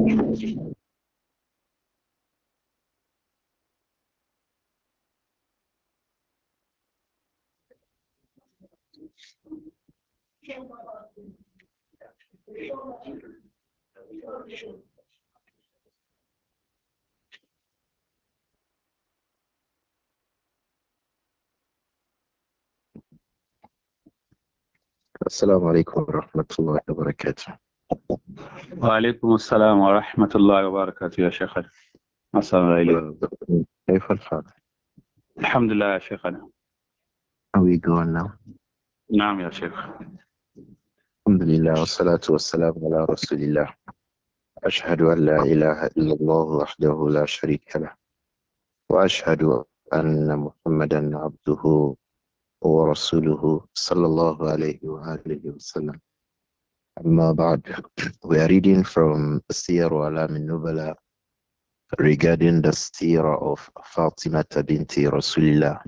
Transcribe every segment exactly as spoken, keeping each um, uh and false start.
السلام عليكم ورحمة الله وبركاته. وعليكم السلام ورحمة الله وبركاته يا شيخنا. السلام عليكم. كيف الحال؟ الحمد لله يا شيخنا. How are we going now? نعم يا شيخ. الحمد لله والصلاة والسلام على رسول الله. أشهد أن لا إله إلا الله وحده لا شريك له، وأشهد أن محمدا عبده ورسوله صلى الله عليه وآله وسلم. أما بعد, we are reading from Siyar Alam al-Nubala regarding the seerah of Fatima binti Rasulillah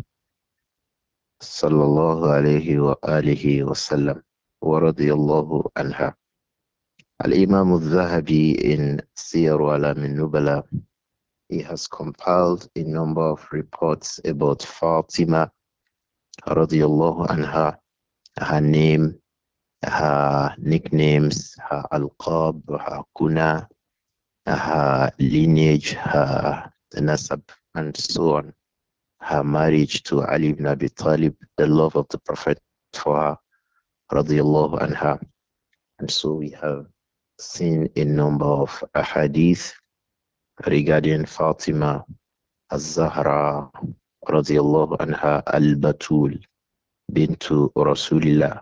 sallallahu alayhi wa alihi wa sallam wa radiyallahu anha. Al-Imam al-Zahabi in Siyar Alam al-Nubala, he has compiled a number of reports about Fatima radiyallahu anha, her name, her nicknames, her alqab, her kuna, her lineage, her nasab, and so on. Her marriage to Ali ibn Abi Talib, the love of the Prophet for her, radiallahu anha. And so we have seen a number of ahadith regarding Fatima az-Zahra, radiallahu anha, al-Batul, bintu Rasulillah,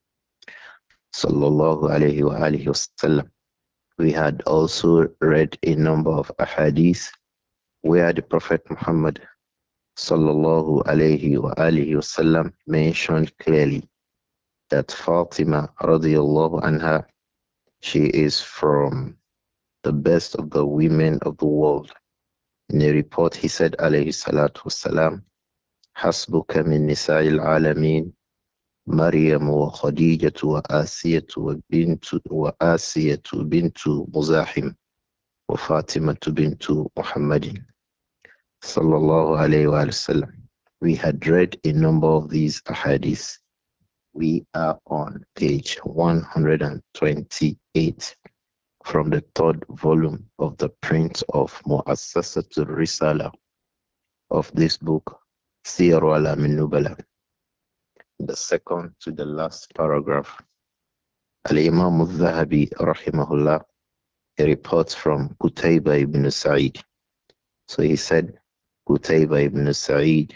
sallallahu alayhi wa alihi wasallam. We had also read a number of ahadith where the Prophet Muhammad sallallahu alayhi wa alihi wasallam mentioned clearly that Fatima radiyallahu anha, she is from the best of the women of the world. In a report he said alayhi salatu wasalam, hasbuka min nisa'il alamin Maryam wa Khadijatu wa Asiyatu wa bintu wa Asiyatu bintu Muzahim wa Fatimatu bintu Muhammadin sallallahu alayhi wa sallam. We had read a number of these ahadith. We are on page one hundred twenty-eight from the third volume of the print of Mu'assasatul Risala of this book, Siyar Alam al-Nubala. The second to the last paragraph, Al-Imam al-Zahabi rahimahullah, he reports from Qutayba ibn Sa'id. So he said, Qutayba ibn Sa'id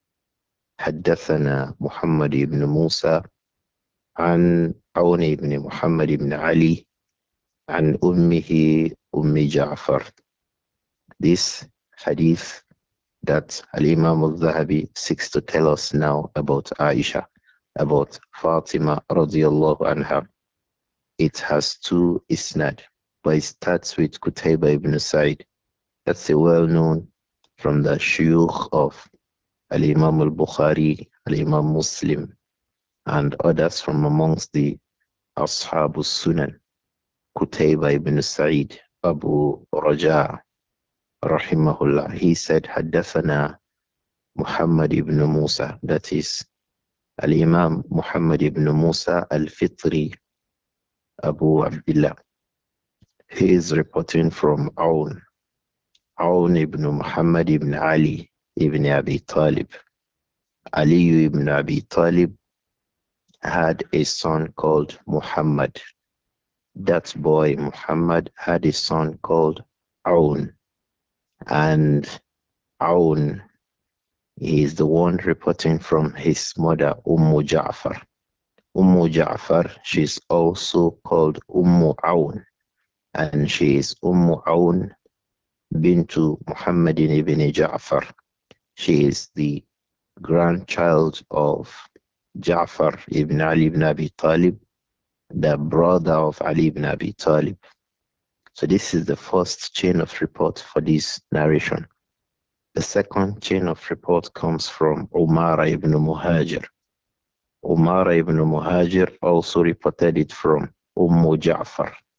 حدثنا محمد بن موسى عن عون بن محمد بن علي عن أمه أم جعفر. This hadith that Al-Imam al-Zahabi seeks to tell us now about Aisha, about Fatima radiyallahu anha, it has two isnad, but it starts with Qutayba ibn Sa'id. That's a well-known from the shuyukh of Al-Imam al-Bukhari, Al-Imam Muslim, and others from amongst the Ashab al-Sunan. Qutayba ibn Sa'id, Abu Raja, rahimahullah, he said, Haddathana Muhammad ibn Musa, that is Al-Imam Muhammad ibn Musa al-Fitri, Abu Abdullah. He is reporting from Aun, Aun ibn Muhammad ibn Ali ibn Abi Talib. Ali ibn Abi Talib had a son called Muhammad. That boy, Muhammad, had a son called Aun. And Aun, he is the one reporting from his mother, Ummu Ja'far. Ummu Ja'far, she is also called Ummu Aun. And she is Ummu Aun bintu Muhammadin ibn Ja'far. She is the grandchild of Ja'far ibn Ali ibn Abi Talib, the brother of Ali ibn Abi Talib. So this is the first chain of report for this narration. The second chain of report comes from Umar ibn Muhajir. Umar ibn Muhajir also reported it from Ummu Ja'far.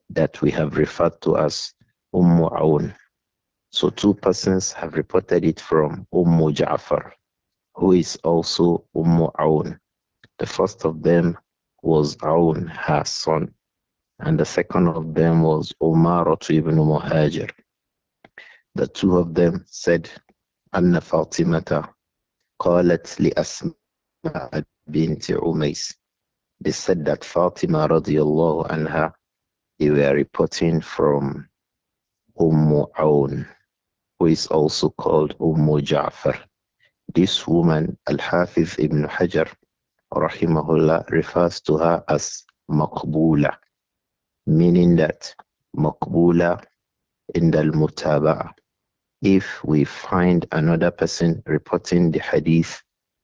that we have referred to as Ummu Aun. So two persons have reported it from Ummu Ja'far, who is also Ummu Aun. The first of them was Aun, her son, and the second of them was Umar ibn Muhajir. The two of them said, Anna Fatimata qalat li Asma bint Umays. They said that Fatima radiallahu anha, they were reporting from Ummu Aun, who is also called Ummu Ja'far. This woman, Al-Hafiz ibn Hajar, rahimahullah, refers to her as Maqbula, meaning that Maqbula in the Mutaba'a. If we find another person reporting the hadith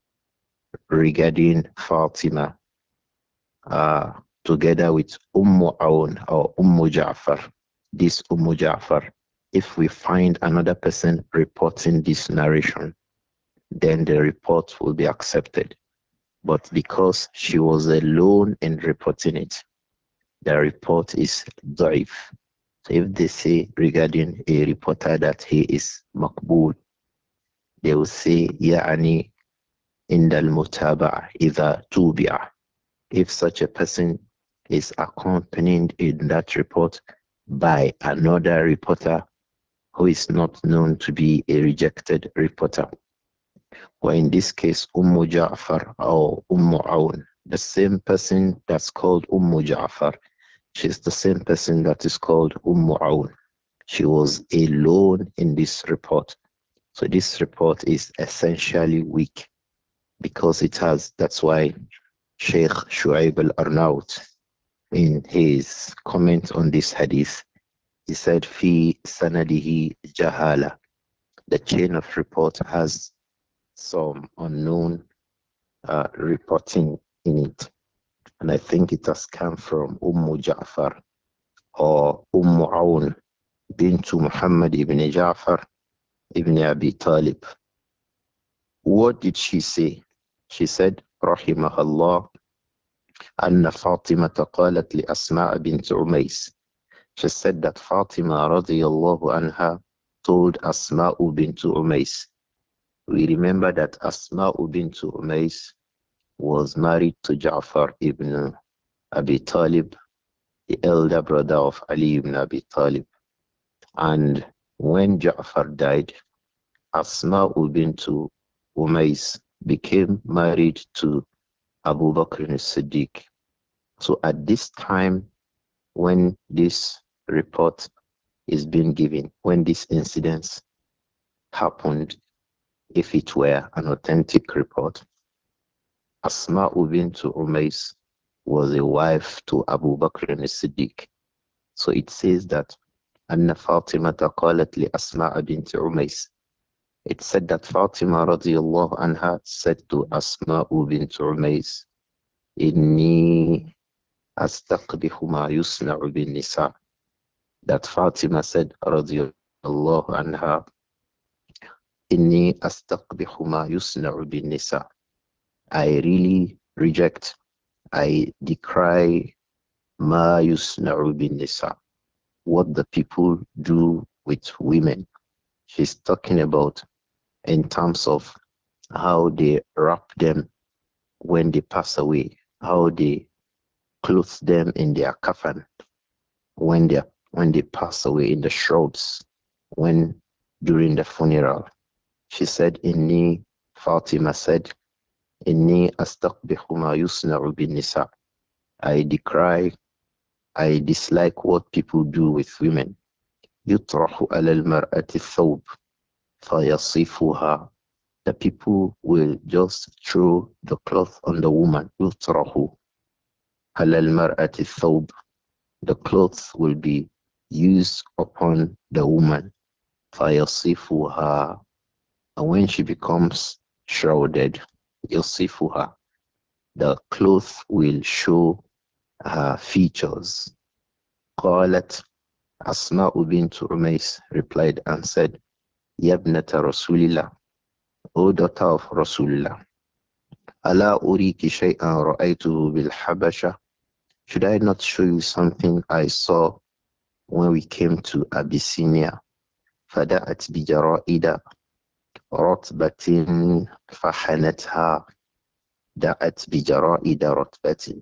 regarding Fatima, uh, together with Ummu Aun or Ummu Ja'far, this Ummu Ja'far, if we find another person reporting this narration, then the report will be accepted. But because she was alone in reporting it, the report is da'if. So if they say regarding a reporter that he is maqbool, they will say, ya'ani indal mutaba'a idha tubi'a. If such a person is accompanied in that report by another reporter who is not known to be a rejected reporter. Or in this case, Ummu Ja'far or Ummu Aun, the same person that's called Ummu Ja'far, she's the same person that is called Ummu Aun. She was alone in this report. So this report is essentially weak because it has, that's why Sheikh Shu'aib al-Arnaut, in his comment on this hadith, he said, Fi sanadihi jahala. The chain of report has some unknown uh, reporting in it. And I think it has come from Ummu Ja'far or Ummu Aun bintu Muhammad ibn Ja'far ibn Abi Talib. What did she say? She said, Rahimahullah, Anna Fatima qalat li Asma' bint Umays. She said that Fatima radiyallahu anha told Asma' bint Umays. We remember that Asma' bint Umays was married to Ja'far ibn Abi Talib, the elder brother of Ali ibn Abi Talib. And when Ja'far died, Asma bint Umays became married to Abu Bakr as-Siddiq. So at this time, when this report is being given, when this incident happened, if it were an authentic report, Asma bint Umays was a wife to Abu Bakr as-Siddiq. So it says that أن فاطمة قالت لأسماء بنت عميس. It said that Fatima radiallahu anha said to Asma bint Umays, Inni astaqbihu ma yusna'u bin nisa. That Fatima said radiallahu anha, Inni astaqbihu ma yusna'u bin nisa. I really reject, I decry ma yusna'u bin nisa, what the people do with women. She's talking about in terms of how they wrap them when they pass away, how they clothe them in their coffin when they when they pass away, in the shrouds, when during the funeral. She said, Inni, Fatima said, Inni astaqbihu ma yusna'u bin nisa. I decry, I dislike what people do with women. يطرح على المرأة الثوب فيصفها. The people will just throw the cloth on the woman. يطرح على المرأة الثوب. The clothes will be used upon the woman. فيصفها. And when she becomes shrouded, يصفها, the cloth will show her features. قالت Asma bint Umays replied and said, Yabnata Rasulillah, O daughter of Rasulullah, Ala uriki shay'an ra'aytuhu bil habasha. Should I not show you something I saw when we came to Abyssinia, فَدَأَتْ بِجَرَائِدَ رَطْبَةٍ فَحَنَتْهَا دَأَتْ بِجَرَائِدَ رَطْبَةٍ.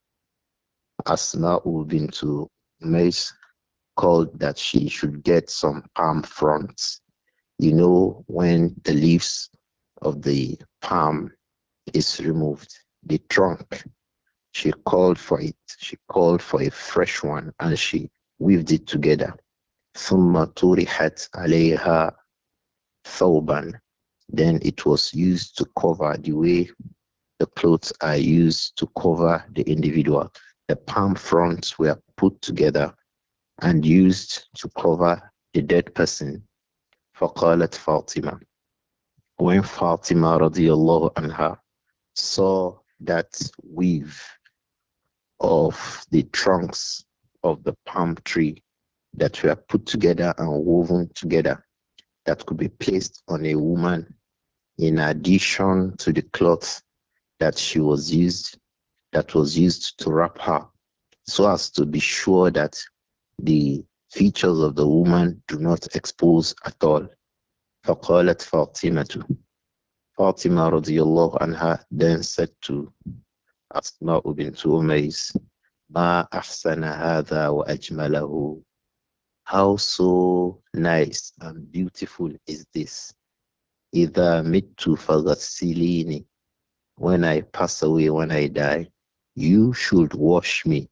Asma'u bintu Umais called that she should get some palm fronds. You know, when the leaves of the palm is removed, the trunk, she called for it. She called for a fresh one and she weaved it together. ثم طرحت عليها ثوبا. Then it was used to cover the way the clothes are used to cover the individual. The palm fronds were put together and used to cover the dead person. فقالت فاطمة. When Fatima radiallahu anha saw that weave of the trunks of the palm tree that were put together and woven together, that could be placed on a woman in addition to the cloth that she was used, that was used to wrap her, so as to be sure that the features of the woman do not expose at all. فقالت فاطمة. Fatima radiallahu anha then said to Asma bint Umays, Ma ahsana hadha wa ajmalahu. How so nice and beautiful is this? Idha mittu faghassilini. When I pass away, when I die, you should wash me.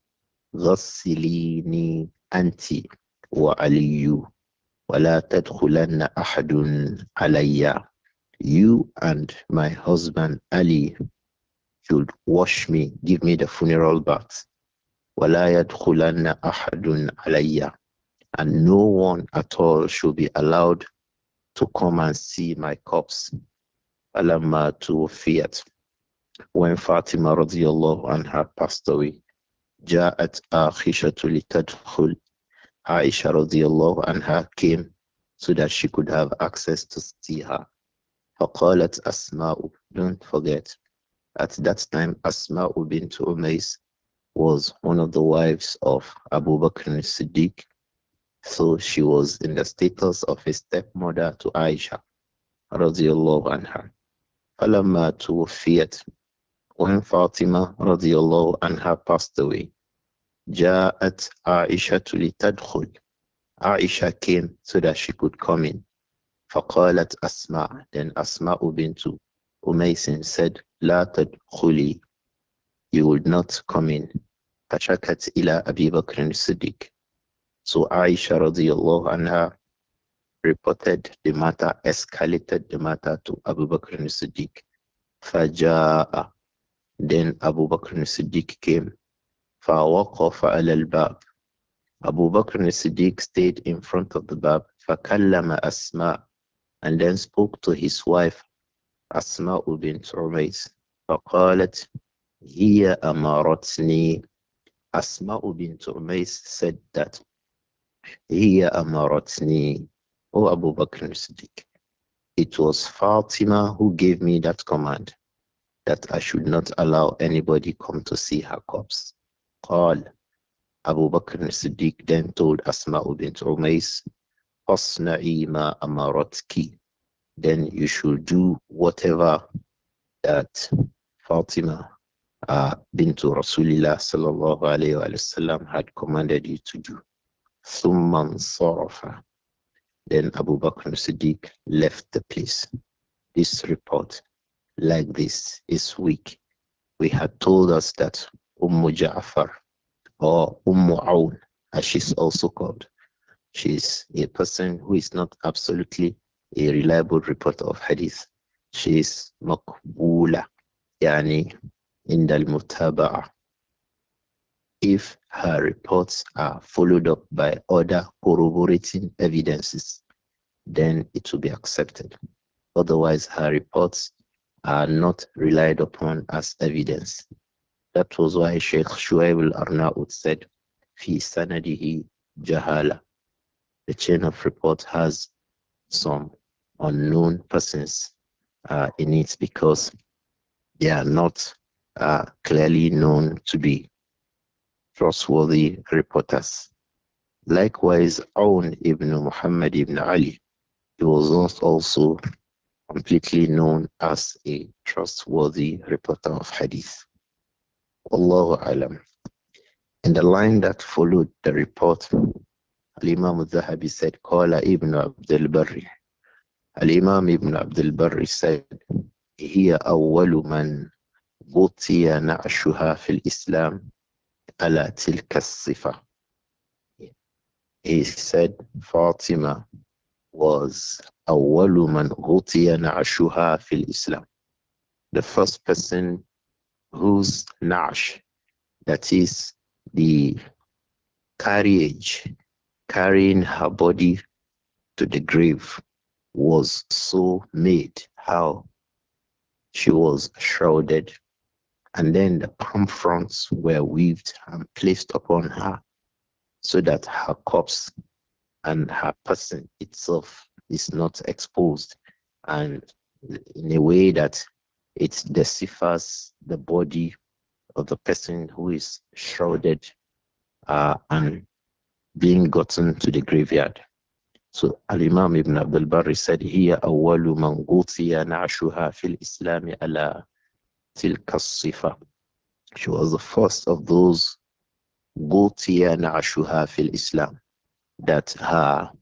Ghassilini anti wa aliyu. ولا تدخلن أحد عليّ. You and my husband Ali should wash me, give me the funeral bath. وَلَا يَدْخُلَنَّ أَحَدٌ عَلَيَّ. And no one at all should be allowed to come and see my corpse. فَلَمَّا تُوفِيَتْ. When Fatima radiallahu anha passed away, جاءت عائشة لتدخل. Aisha radiallahu anha came so that she could have access to see her. فقالت أسماء. Don't forget, at that time Asma'u bint Umays was one of the wives of Abu Bakr as-Siddiq, so she was in the status of a stepmother to Aisha radiallahu anha. فلما توفيت. When Fatima radiallahu anha passed away, جاءت عائشة لتدخل. Aisha came so that she could come in. فقالت أسماء. Then Asma'u bint Umays said, لا تدخلي. You would not come in. فشكت إلى أبي بكر الصديق. So Aisha radiallahu anha reported the matter, escalated the matter to Abu Bakr as-Siddiq. فجاء. Then Abu Bakr as-Siddiq came. فوقف على الباب. Abu Bakr as-Siddiq stayed in front of the bab. فكلم أسماء. And then spoke to his wife Asma bint Umays. فقالت هي أمارتني. Asma bint Umays said that هي أمارتني. O Abu Bakr as-Siddiq, it was Fatima who gave me that command that I should not allow anybody come to see her corpse. قال. Abu Bakr as-Siddiq then told Asma bint Umays, فاصنعي ما أمرتك. Then you should do whatever that Fatima uh, bintu Rasulillah sallallahu alayhi wa sallam had commanded you to do. ثم انصرف. Then Abu Bakr as-Siddiq left the place. This report, like this, is weak. We had told us that Umm Ja'far, or Umm Awn, as she's also called, she's a person who is not absolutely a reliable reporter of hadith. She is maqbula, yani in al-mutaba'a. If her reports are followed up by other corroborating evidences, then it will be accepted. Otherwise, her reports are not relied upon as evidence. That was why Sheikh Shuaib al-Arnaud said, Fi sanadihi jahala. The chain of report has some unknown persons uh, in it because they are not uh, clearly known to be trustworthy reporters. Likewise, Awn ibn Muhammad ibn Ali, he was also completely known as a trustworthy reporter of hadith. Allahu alam. In the line that followed the report, Al-Imam al-Zahabi said, Qala ibn Abdul Barri. Al-Imam ibn Abdul Barri said, هي أول من بطي نعشها في الإسلام على تلك الصفة. He said Fatima was أول من غطي نعشها في الإسلام. The first person whose nash, that is the carriage, carrying her body to the grave, was so made. How? She was shrouded, and then the palm fronds were weaved and placed upon her so that her corpse and her person itself is not exposed, and in a way that it deciphers the body of the person who is shrouded uh, and being gotten to the graveyard. So Al-Imam Ibn Abdul Barri said, هي أول من غطي نعشها في الإسلام على تلك الصفة. She was the first of those غطي نعشها في الإسلام, that her,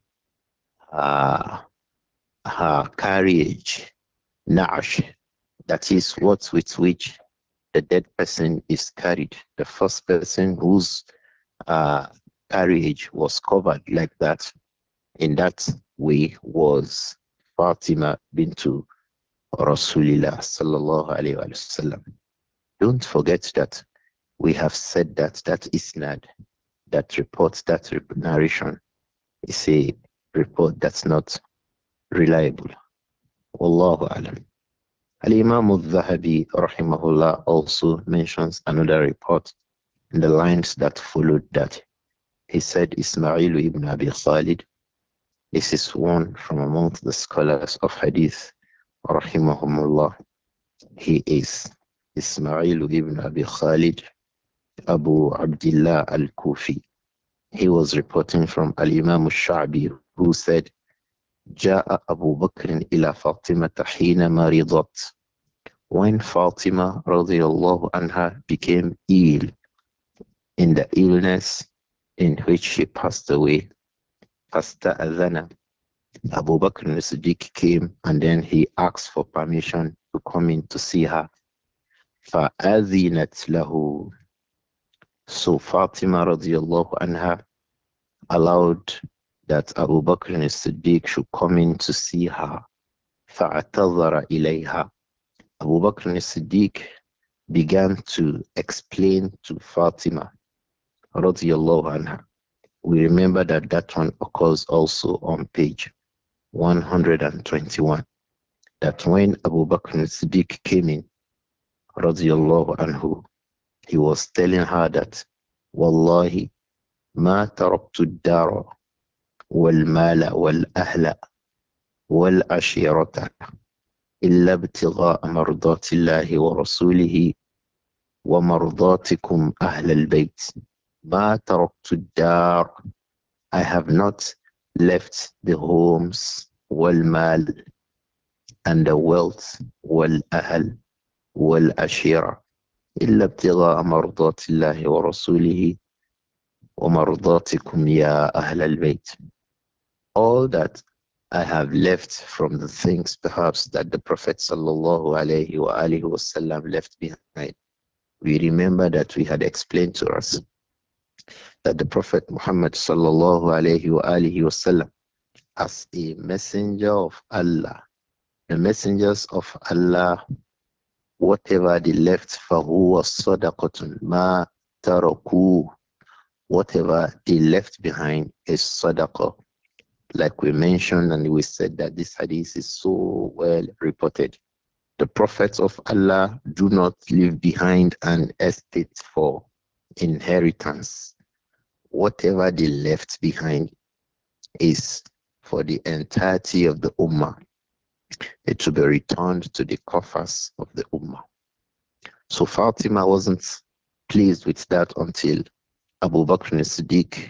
her, her carriage, nash, that is what with which the dead person is carried. The first person whose uh, carriage was covered like that, in that way, was Fatima bintu Rasulillah sallallahu alayhi wa sallam. Don't forget that we have said that that isnad, that report, that narration is a report that's not reliable. Wallahu alam. Al-Imam al-Zahabi rahimahullah also mentions another report in the lines that followed that. He said Ismail ibn Abi Khalid. This is one from amongst the scholars of hadith rahimahumullah. He is Ismail ibn Abi Khalid Abu Abdullah al-Kufi. He was reporting from Al-Imam al-Sha'bi, who said جاء أبو بكر إلى فاطمة حين مرضت. When Fatima radiallahu anha became ill, in the illness in which she passed away, فاستأذن, Abu Bakr as-Siddiq came and then he asked for permission to come in to see her. فأذنت له. So Fatima radiallahu anha allowed that Abu Bakr as-Siddiq should come in to see her. فاعتذر إليها. Abu Bakr as-Siddiq began to explain to Fatima radiallahu anha. We remember that that one occurs also on page one hundred twenty-one. That when Abu Bakr as-Siddiq came in radiallahu anhu, he was telling her that Wallahi ma taraktu ad-dara wal mala wal ahla wal ashirata illa ibtigha'a mardati Allahi wa rasulihi wa mardatikum ahl al-bayt. Ma taraktu ad-dar. I have not left the homes, wal mal, and the wealth, wal ahl, wal ashira, illa ibtigha'a mardati Allahi wa rasulihi wa mardatikum ya ahl al-bayt. All that I have left from the things perhaps that the Prophet sallallahu alayhi wa alihi wasallam left behind. We remember that we had explained to us that the Prophet Muhammad sallallahu alayhi wa alihi wasallam, as a messenger of Allah, the messengers of Allah, whatever they left, فَهُوَ صَدَقَةٌ مَا تَرَكُوا. Whatever they left behind is sadaqah. Like we mentioned and we said that this hadith is so well reported. The prophets of Allah do not leave behind an estate for inheritance. Whatever they left behind is for the entirety of the Ummah. It will be returned to the coffers of the Ummah. So Fatima wasn't pleased with that until Abu Bakr as-Siddiq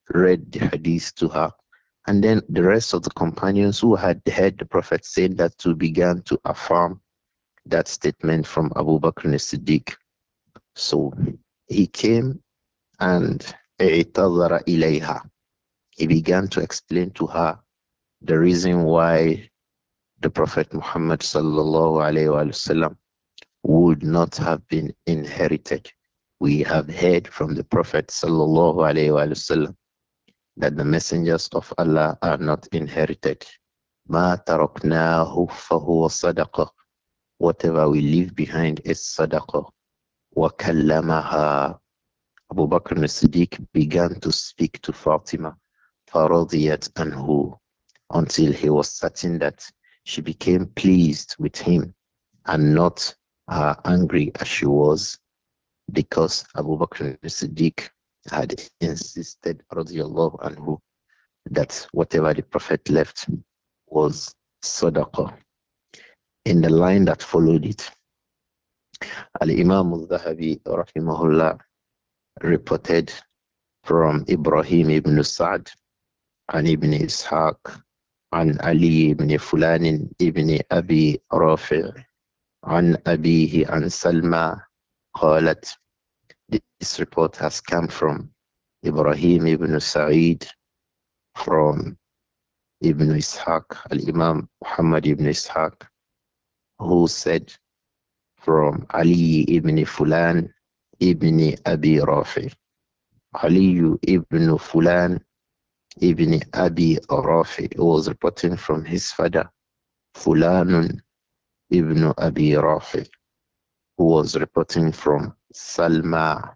read the hadith to her. And then the rest of the companions who had heard the Prophet say that too began to affirm that statement from Abu Bakr as-Siddiq. So he came and اعتذر إليها. He began to explain to her the reason why the Prophet Muhammad sallallahu alayhi wa sallam would not have been inherited. We have heard from the Prophet sallallahu alayhi wa sallam that the messengers of Allah are not inherited. ما تركناه فهو صدقة. Whatever we leave behind is sadaqah. وكلمها. Abu Bakr as-Siddiq began to speak to Fatima فرضيت عنه, until he was certain that she became pleased with him and not uh, angry as she was, because Abu Bakr as-Siddiq had insisted radiallahu anhu that whatever the Prophet left was sadaqah. In the line that followed it, Al-Imam al-Zahabi rahimahullah reported from Ibrahim ibn Sa'd and Ibn Ishaq and Ali ibn Fulan ibn Abi Rafi' عن أبيه عن سلمى قالت. This report has come from Ibrahim ibn Sa'id, from Ibn Ishaq, Al-Imam Muhammad ibn Ishaq, who said from Ali ibn Fulan ibn Abi Rafi. Ali ibn Fulan ibn Abi Rafi was reporting from his father, Fulanun ibn Abi Rafi, who was reporting from Salma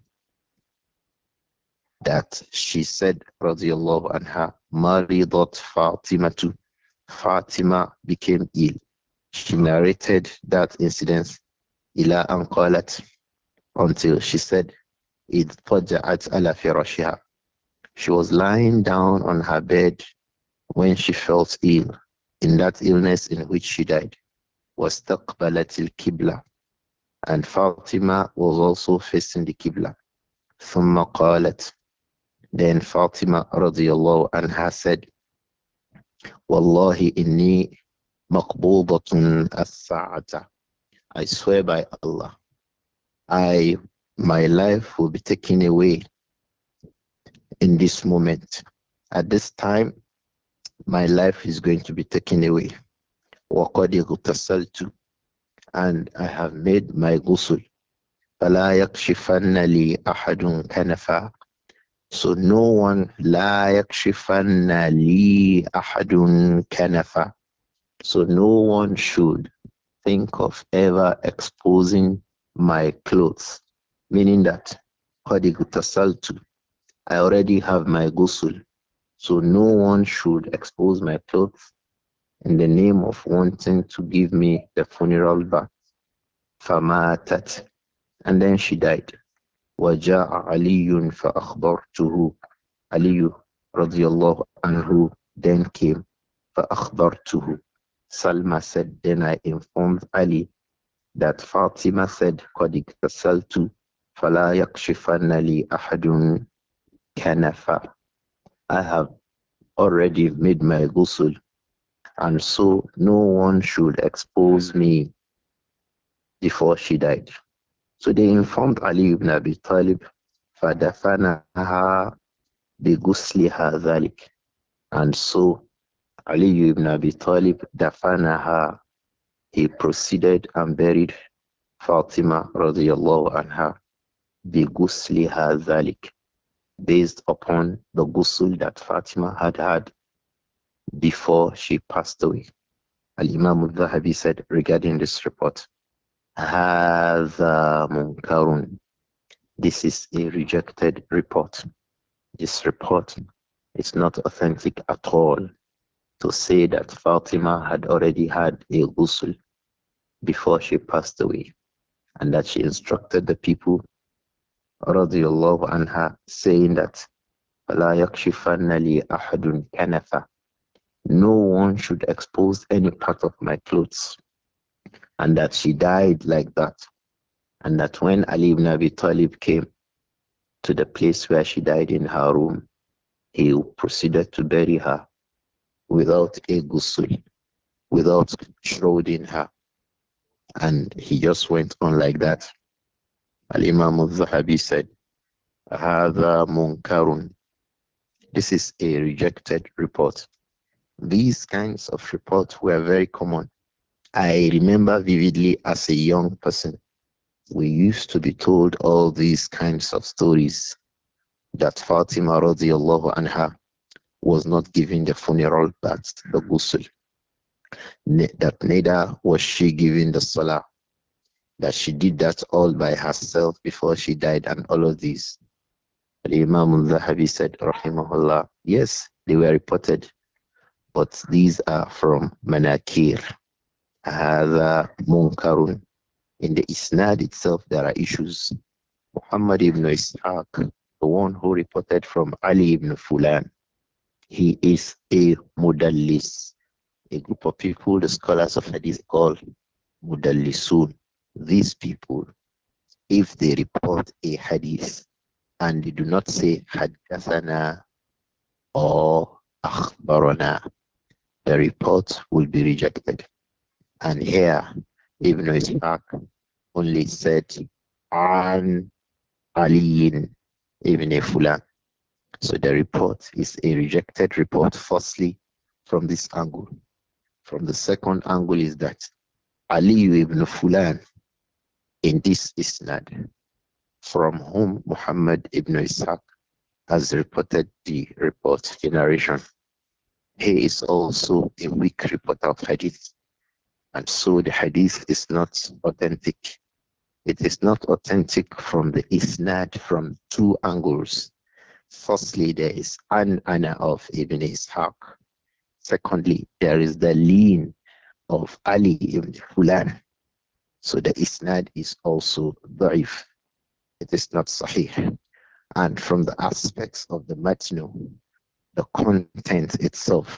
that she said, radiallahu anha, Maridat Fatimatu. Fatima became ill. She narrated that incident ila an qalat, until she said, id faja'at ala firashiha. She was lying down on her bed when she felt ill, in that illness in which she died. واستقبلت القبلة, and Fatima was also facing the Qibla. ثم قالت, then Fatima radiallahu anha said, Wallahi inni maqbudatun as-sa'ata. I swear by Allah, I my life will be taken away in this moment. At this time, my life is going to be taken away. وَقَدْ اغْتَسَلْتُ, and I have made my ghusl. فَلَا يَكْشِفَنَّ لِي أَحَدٌ كَنَفًا. So no one, لا يكشفن لي أحد كنفا. So no one should think of ever exposing my clothes. Meaning that, قد اغتسلت, I already have my ghusl. So no one should expose my clothes in the name of wanting to give me the funeral bath. فماتت, and then she died. وجاء علي فأخبرته. Ali radiallahu anhu then came. فأخبرته. Salma said, then I informed Ali that Fatima said, قد اغتسلت فلا يكشفن لي أحد كنفا. I have already made my ghusl, and so no one should expose me before she died. So they informed Ali ibn Abi Talib, فدفنها بغسلها ذلك. And so Ali ibn Abi Talib dafanaha, he proceeded and buried Fatima radiallahu anha بغسلها ذلك, based upon the ghusl that Fatima had had before she passed away. Al-Imam al-Zahabi said regarding this report, هذا منكر. This is a rejected report. This report is not authentic at all, to say that Fatima had already had a ghusl before she passed away, and that she instructed the people radiallahu anha, saying that فَلَا يَكْشِفَنَّ لِي أَحَدٌ كَنَفًا. No one should expose any part of my clothes, and that she died like that, and that when Ali ibn Abi Talib came to the place where she died in her room, he proceeded to bury her without a ghusl, without shrouding her. And he just went on like that. Al-Imam al-Zahabi said, هذا منكر. This is a rejected report. These kinds of reports were very common. I remember vividly as a young person, we used to be told all these kinds of stories that Fatima radiallahu anha was not giving the funeral bath, the ghusl, that neither was she giving the salah, that she did that all by herself before she died, and all of these. The Imam al-Zahabi said, rahimahullah, yes, they were reported, but these are from Manakir. هذا munkarun. In the Isnad itself, there are issues. Muhammad ibn Ishaq, the one who reported from Ali ibn Fulan, he is a mudallis. A group of people, the scholars of hadith call mudallisun. These people, if they report a hadith and they do not say haddathana or akhbarana, the report will be rejected. And here, Ibn Ishaq only said an aliyin ibn Fulan. So the report is a rejected report, firstly, from this angle. From the second angle is that Ali ibn Fulan in this isnad, from whom Muhammad ibn Ishaq has reported the report, the narration. He is also a weak reporter of hadith, and so the hadith is not authentic. It is not authentic from the isnad from two angles. Firstly, there is an ana of Ibn Ishaq. Secondly, there is the lean of Ali ibn Fulan. So the isnad is also da'if. It is not sahih. And from the aspects of the matnu, the content itself,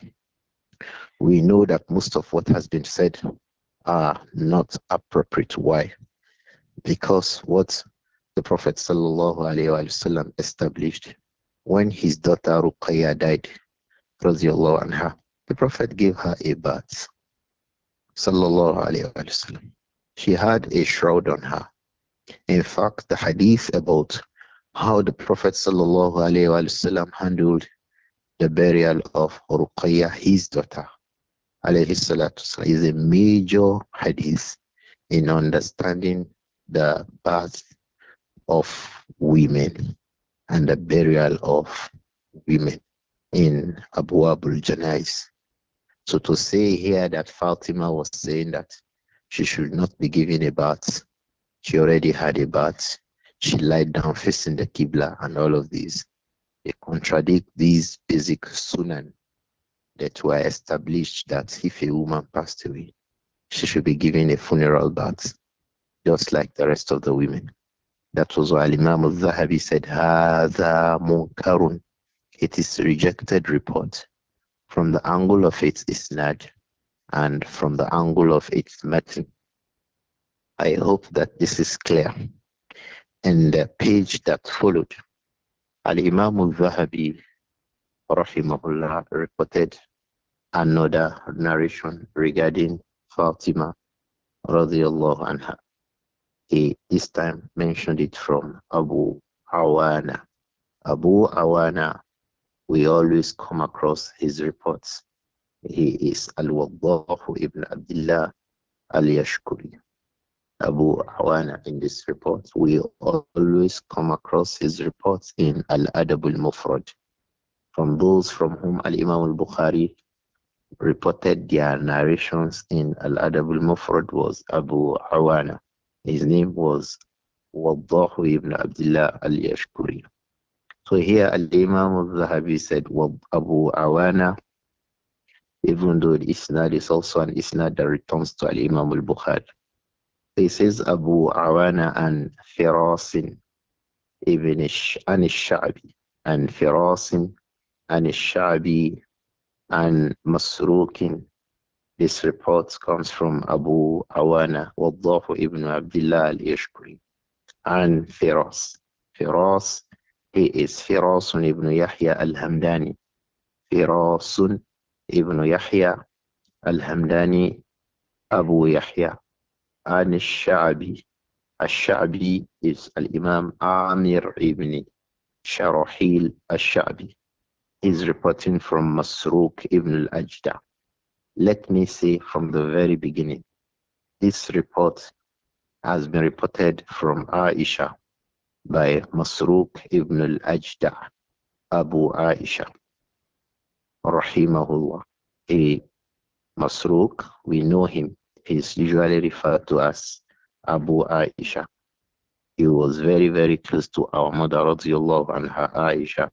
we know that most of what has been said are not appropriate. Why? Because what the Prophet sallallahu alaihi wasallam established when his daughter Ruqayya died, radiallahu anha, the Prophet gave her a bath, sallallahu alaihi wasallam. She had a shroud on her. In fact, the hadith about how the Prophet sallallahu alaihi wasallam handled the burial of Ruqayya, his daughter, alayhi salatu, is a major hadith in understanding the birth of women and the burial of women in Abu Abul Janais. So to say here that Fatima was saying that she should not be given a bath, she already had a bath, she lied down facing the Qibla and all of these, they contradict these basic sunan that were established that if a woman passed away, she should be given a funeral bath, just like the rest of the women. That was why Imam al-Zahabi said, هذا munkarun. It is a rejected report from the angle of its isnad and from the angle of its matn. I hope that this is clear. And the page that followed, Al-Imam al-Zahabi rahimahullah reported another narration regarding Fatima radiallahu anha. He this time mentioned it from Abu Awana. Abu Awana, we always come across his reports. He is Al-Waddah ibn Abdullah al-Yashkuri. Abu Awana in this report. We always come across his reports in Al-Adab al-Mufrad. From those from whom Al-Imam al-Bukhari reported their narrations in Al-Adab al-Mufrad was Abu Awana. His name was Waddah ibn Abdullah al-Yashkuri. So here Al-Imam al-Zahabi said Abu Awana, even though the isnad is also an isnad that returns to Al-Imam al-Bukhari. He says Abu Awana and Firasin ibn al-Sha'bi and Firasin and al-Sha'bi and Masrukin. This report comes from Abu Awana, Waddah ibn Abdullah al-Yashkuri, and Firas. Firas He is Firasun ibn Yahya al-Hamdani. Firasun ibn Yahya al-Hamdani Abu Yahya and al-Sha'bi. Al-Sha'bi is al-Imam Amir ibn Sharahil al-Sha'bi. He's reporting from Masruq ibn al-Ajda. Let me say from the very beginning, this report has been reported from Aisha by Masruq ibn al-Ajda, Abu Aisha, rahimahullah. A Masruq, we know him. He's usually referred to as Abu Aisha. He was very, very close to our mother, radiallahu anha, Aisha.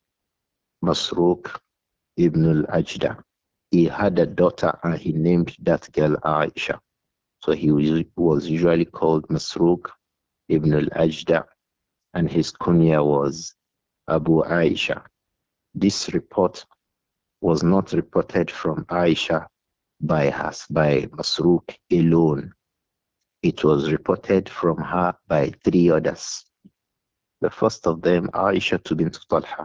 Masruq ibn al-Ajda. He had a daughter and he named that girl Aisha. So he was usually called Masruq ibn al-Ajda and his kunya was Abu Aisha. This report was not reported from Aisha by us, by Masruq alone. It was reported from her by three others. The first of them, Aisha bint Talha.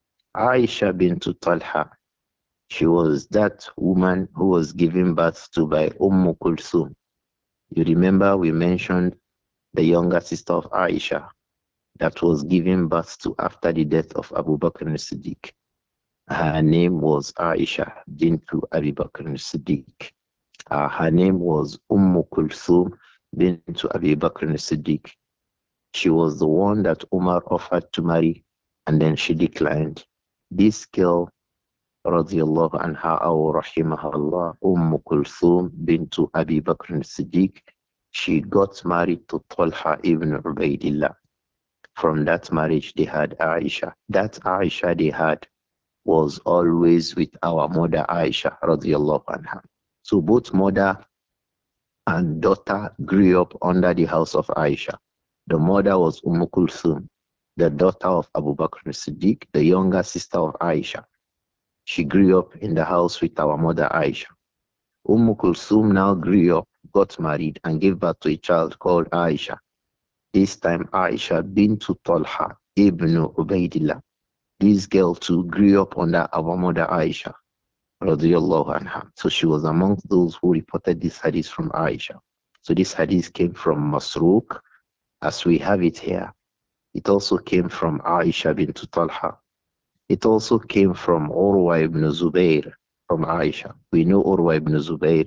Aisha bint Talha, she was that woman who was given birth to by Umm Kulthum. You remember we mentioned the younger sister of Aisha that was given birth to after the death of Abu Bakr as-Siddiq. Her name was Aisha bint Abi Bakr as-Siddiq. Uh, her name was Umm Kulthum bint Abi Bakr as-Siddiq. She was the one that Umar offered to marry and then she declined. This girl, radiallahu anha aw rahimahallah, Umm Kulthum bint Abi Bakr as-Siddiq, she got married to Talha ibn Ubaidillah. From that marriage they had Aisha. That Aisha they had was always with our mother Aisha radiallahu anha. So both mother and daughter grew up under the house of Aisha. The mother was Umm Kulthum, the daughter of Abu Bakr as-Siddiq, the younger sister of Aisha. She grew up in the house with our mother Aisha. Umm Kulthum now grew up, got married, and gave birth to a child called Aisha. This time Aisha bint Talha ibn Ubaidillah. This girl too grew up under our mother Aisha, radiyallahu anha. So she was amongst those who reported this hadith from Aisha. So this hadith came from Masruq, as we have it here. It also came from Aisha bint Talha. It also came from Urwa ibn Zubayr from Aisha. We know Urwa ibn Zubayr,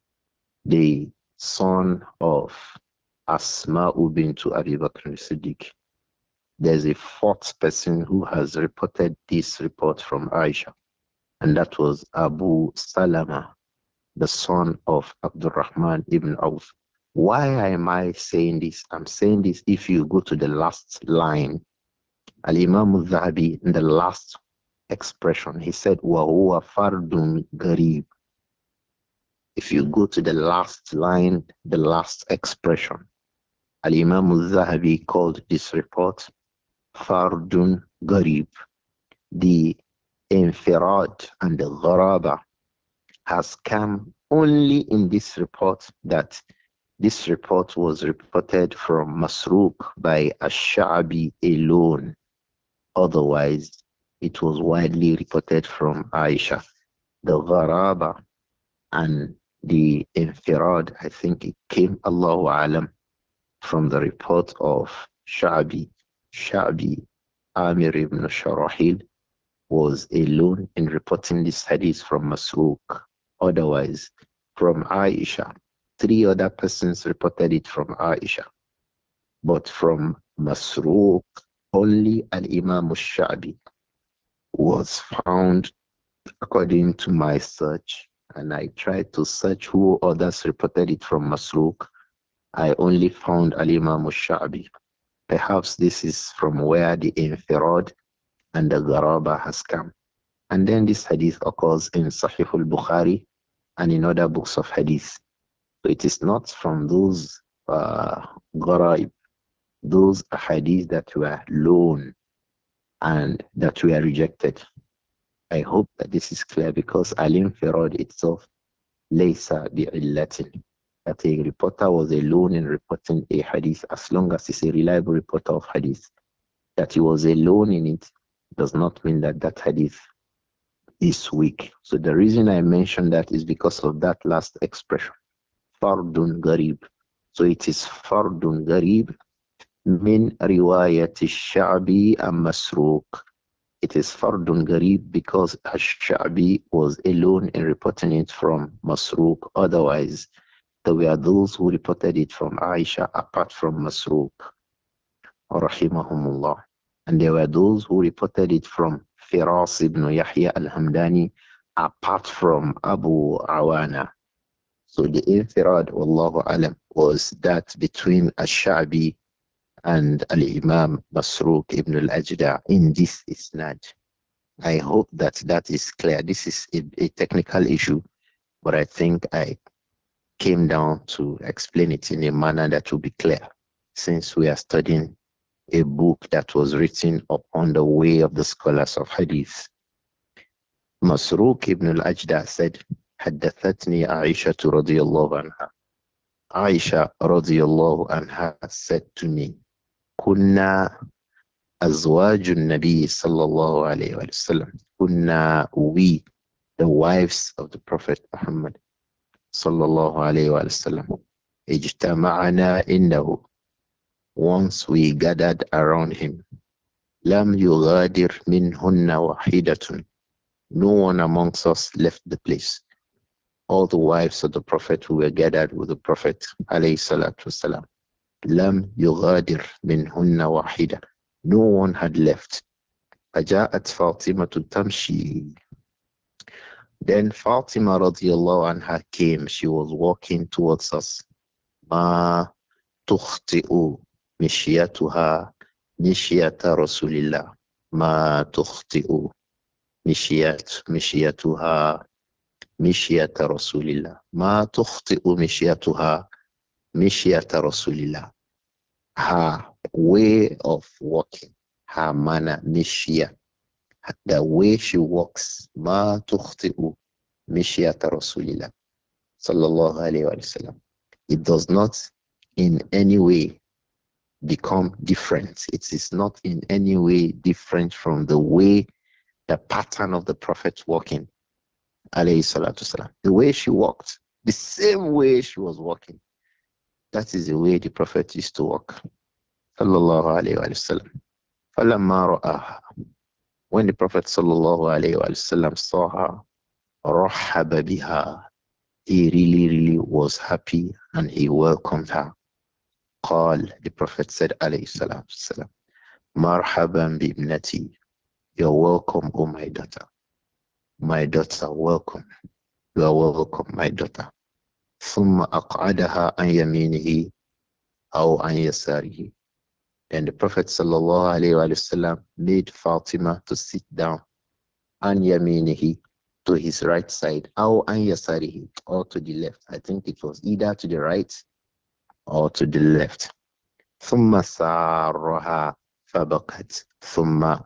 the son of Asma'u bint Abi Bakr as-Siddiq. There's a fourth person who has reported this report from Aisha, and that was Abu Salama, the son of Abdurrahman ibn Auf. Why am I saying this? I'm saying this if you go to the last line, Al-Imam al-Zahabi, in the last expression, he said, وَهُوَ فَرْدٌ غَرِيبٌ. If you go to the last line, the last expression, Al-Imam al-Zahabi called this report Fardun Garib. The infirad and the gharaba has come only in this report, that this report was reported from Masruq by Ash-Sha'bi alone. Otherwise, it was widely reported from Aisha. The gharaba and the infirad, I think it came, Allahu Alam, from the report of Sha'bi. Sha'bi Amir ibn Sharahil was alone in reporting this hadith from Masruq. Otherwise, from Aisha, three other persons reported it from Aisha. But from Masruq, only Al-Imam al-Sha'bi was found, according to my search, and I tried to search who others reported it from Masruq. I only found Al-Imam al-Sha'bi. Perhaps this is from where the infirad and the gharaba has come. And then this hadith occurs in Sahih al-Bukhari and in other books of hadith. So it is not from those uh, gharaib, those hadith that were loan and that were rejected. I hope that this is clear, because al-infirad itself, laysa bi'illatin, that a reporter was alone in reporting a hadith, as long as he's a reliable reporter of hadith. That he was alone in it does not mean that that hadith is weak. So the reason I mentioned that is because of that last expression, fardun garib. So it is fardun garib min riwayat al-Sha'bi and Masruq. It is fardun garib because al-Sha'bi was alone in reporting it from Masruq. Otherwise, there were those who reported it from Aisha apart from Masruq, rahimahumullah. And there were those who reported it from Firas ibn Yahya al-Hamdani apart from Abu Awana. So the infirad, wallahu alam, was that between Ash-Sha'bi and Al-Imam Masruq ibn al-Ajda in this isnad. I hope that that is clear. This is a, a technical issue, but I think I came down to explain it in a manner that will be clear, since we are studying a book that was written upon the way of the scholars of Hadith. Masruq ibn al-Ajda said, حدثتني عائشة رضي الله عنها. Aisha رضي الله عنها said to me, كنا أزواج النبي صلى الله عليه وسلم. كنا we, the wives of the Prophet Muhammad صلى الله عليه وسلم. اجتمعنا إنه. Once we gathered around him. لم يغادر منهن واحدة. No one amongst us left the place. All the wives of the Prophet who were gathered with the Prophet عليه الصلاة والسلام. لم يغادر منهن واحدة. No one had left. فجاءت فاطمة تمشي. Then Fatima radiallahu anha came. She was walking towards us. ما تخطئ مشيتها مشية رسول الله. ما تخطئ مشيت مشيتها مشية رسول الله. ما تخطئ مشيتها مشية رسول الله. Her way of walking, her manner, mishya, the way she walks, ma tukhti'u mishyata rasulillah sallallahu alayhi wa sallam. It does not in any way become different. It is not in any way different from the way, the pattern of the Prophet walking, alayhi salatu salam. The way she walked, the same way she was walking. That is the way the Prophet used to walk. Sallallahu alayhi wa sallam. فَلَمَّا رَآهَا. When the Prophet sallallahu alayhi wa sallam saw her, رَحَّبَ بِهَا. He really, really was happy and he welcomed her. قال, the Prophet said alayhi salatu salam, مَرْحَبًا بِابْنَتِي. You're welcome, oh my daughter. My daughter, welcome. You are welcome, my daughter. ثُمَّ أَقْعَدَهَا عَنْ يَمِينِهِ أَوْ عَنْ يَسَارِهِ. And the Prophet sallallahu alayhi wa sallam made Fatima to sit down an yaminihi, to his right side, or an yasarihi, or to the left. I think it was either to the right or to the left. ثم سارها فبكت. ثم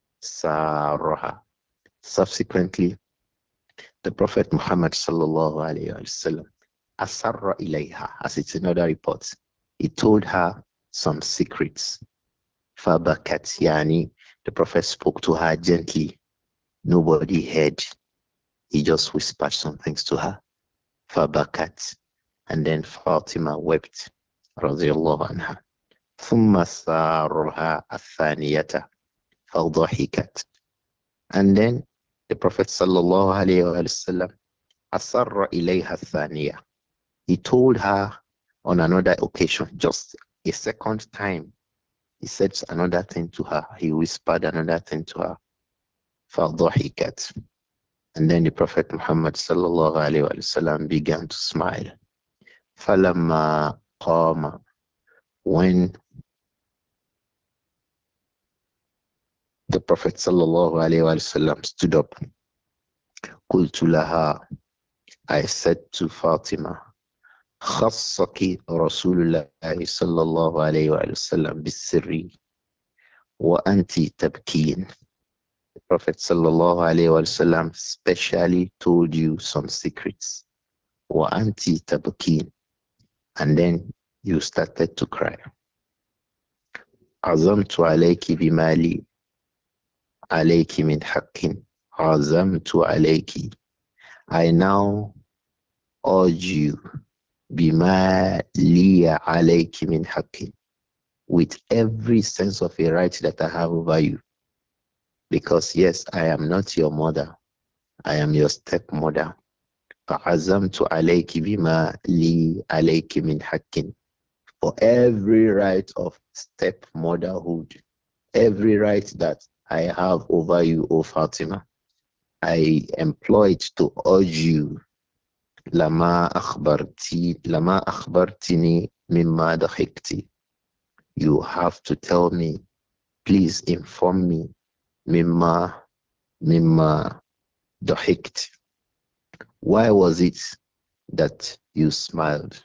سارها. Subsequently, the Prophet Muhammad sallallahu alayhi wa sallam asarra ilayha, as it's in other reports, he told her some secrets. Fabakat yani, the Prophet spoke to her gently. Nobody heard. He just whispered some things to her. Fabakat. And then Fatima wept. Radiallahu anha. ثم سارها الثانية فضحكت. And then the Prophet sallallahu alayhi wa sallam asarra ilayha الثانية. He told her on another occasion, just a second time, he said another thing to her. He whispered another thing to her. فَضَحِكَتْ. And then the Prophet Muhammad sallallahu alayhi wa sallam began to smile. فَلَمَّا قَامَ. When the Prophet sallallahu alayhi wa sallam stood up, قُلْتُ لَهَا. I said to Fatima, خصك رسول الله صلى الله عليه وسلم بالسر وأنت تبكين. The Prophet sallallahu alayhi wa sallam specially told you some secrets. وأنت تبكين. And then you started to cry. عزمت عليك بما لي عليك من حق. عزمت عليك. I now urge you بما لي عليك من حق, with every sense of a right that I have over you. Because yes, I am not your mother. I am your stepmother. فعزمت عليك بما لي عليك من حق. For every right of stepmotherhood, every right that I have over you, O Fatima, I employ it to urge you. لما أخبرتي لما أخبرتني مما ضحكتي. You have to tell me, please inform me, مما مما ضحكت. Why was it that you smiled?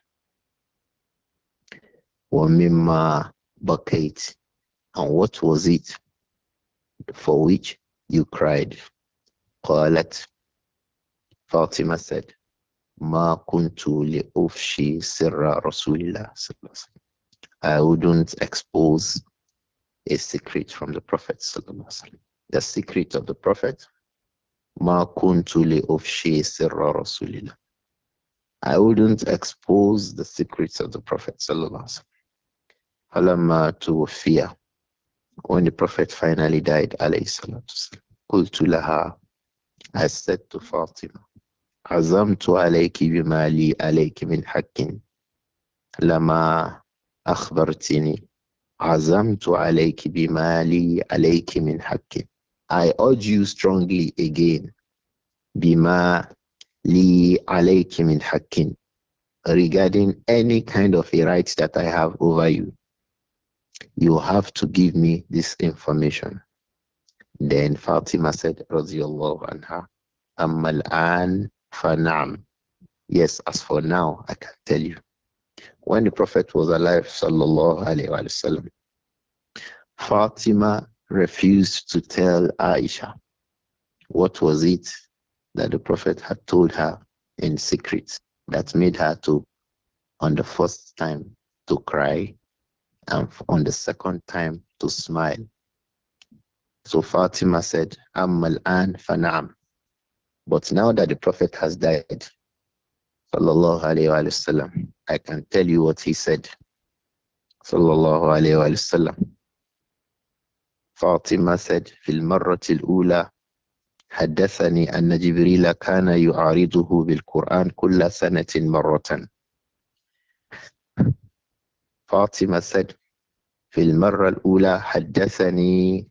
ومما بكيت. And what was it for which you cried? قالت, Fatima said, ما كنت لأفشي سر رسول الله صلى الله عليه وسلم. I wouldn't expose a secret from the Prophet صلى الله عليه وسلم. The secret of the Prophet, ما كنت لأفشي سر رسول الله. I wouldn't expose the secrets of the Prophet صلى الله عليه وسلم. فلما توفي, when the Prophet finally died عليه الصلاة والسلام, قلت لها, I said to Fatima, عزمت عليك بما لي عليك من حق لما أخبرتني. عزمت عليك بما لي عليك من حق. I urge you strongly again, بما لي عليك من حق, regarding any kind of a right that I have over you. You have to give me this information. Then Fatima said, Radiallahu anha, Amma al-an fanam. Yes, as for now, I can tell you. When the Prophet was alive, sallallahu alayhi wa sallam, Fatima refused to tell Aisha what was it that the Prophet had told her in secret that made her to, on the first time, to cry, and on the second time, to smile. So Fatima said, Ammal an fanam. But now that the Prophet has died, sallallahu alayhi wa sallam, I can tell you what he said. Sallallahu alayhi wa sallam. Fatima said, في المرة الأولى حدثني أن جبريل كان يعارضه بالقرآن كل سنة مرة. Fatima said, في المرة الأولى حدثني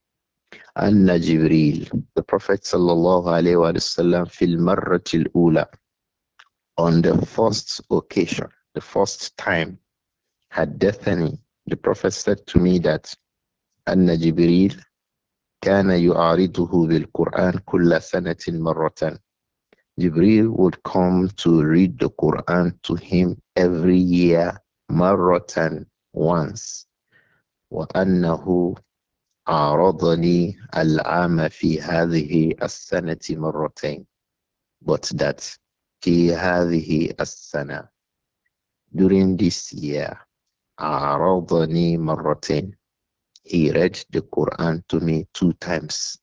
أن جبريل, the Prophet sallallahu alayhi wa sallam, في المرة الأولى, on the first occasion, the first time, حدثني, the Prophet said to me that أن جبريل كان يعارضه بالقرآن كل سنة مرة. Jibril would come to read the Quran to him every year, مرة, once. وأنه عارضني العام في هذه السنة مرتين. But that في هذه السنة, during this year, عارضني مرتين. He read the Quran to me two times.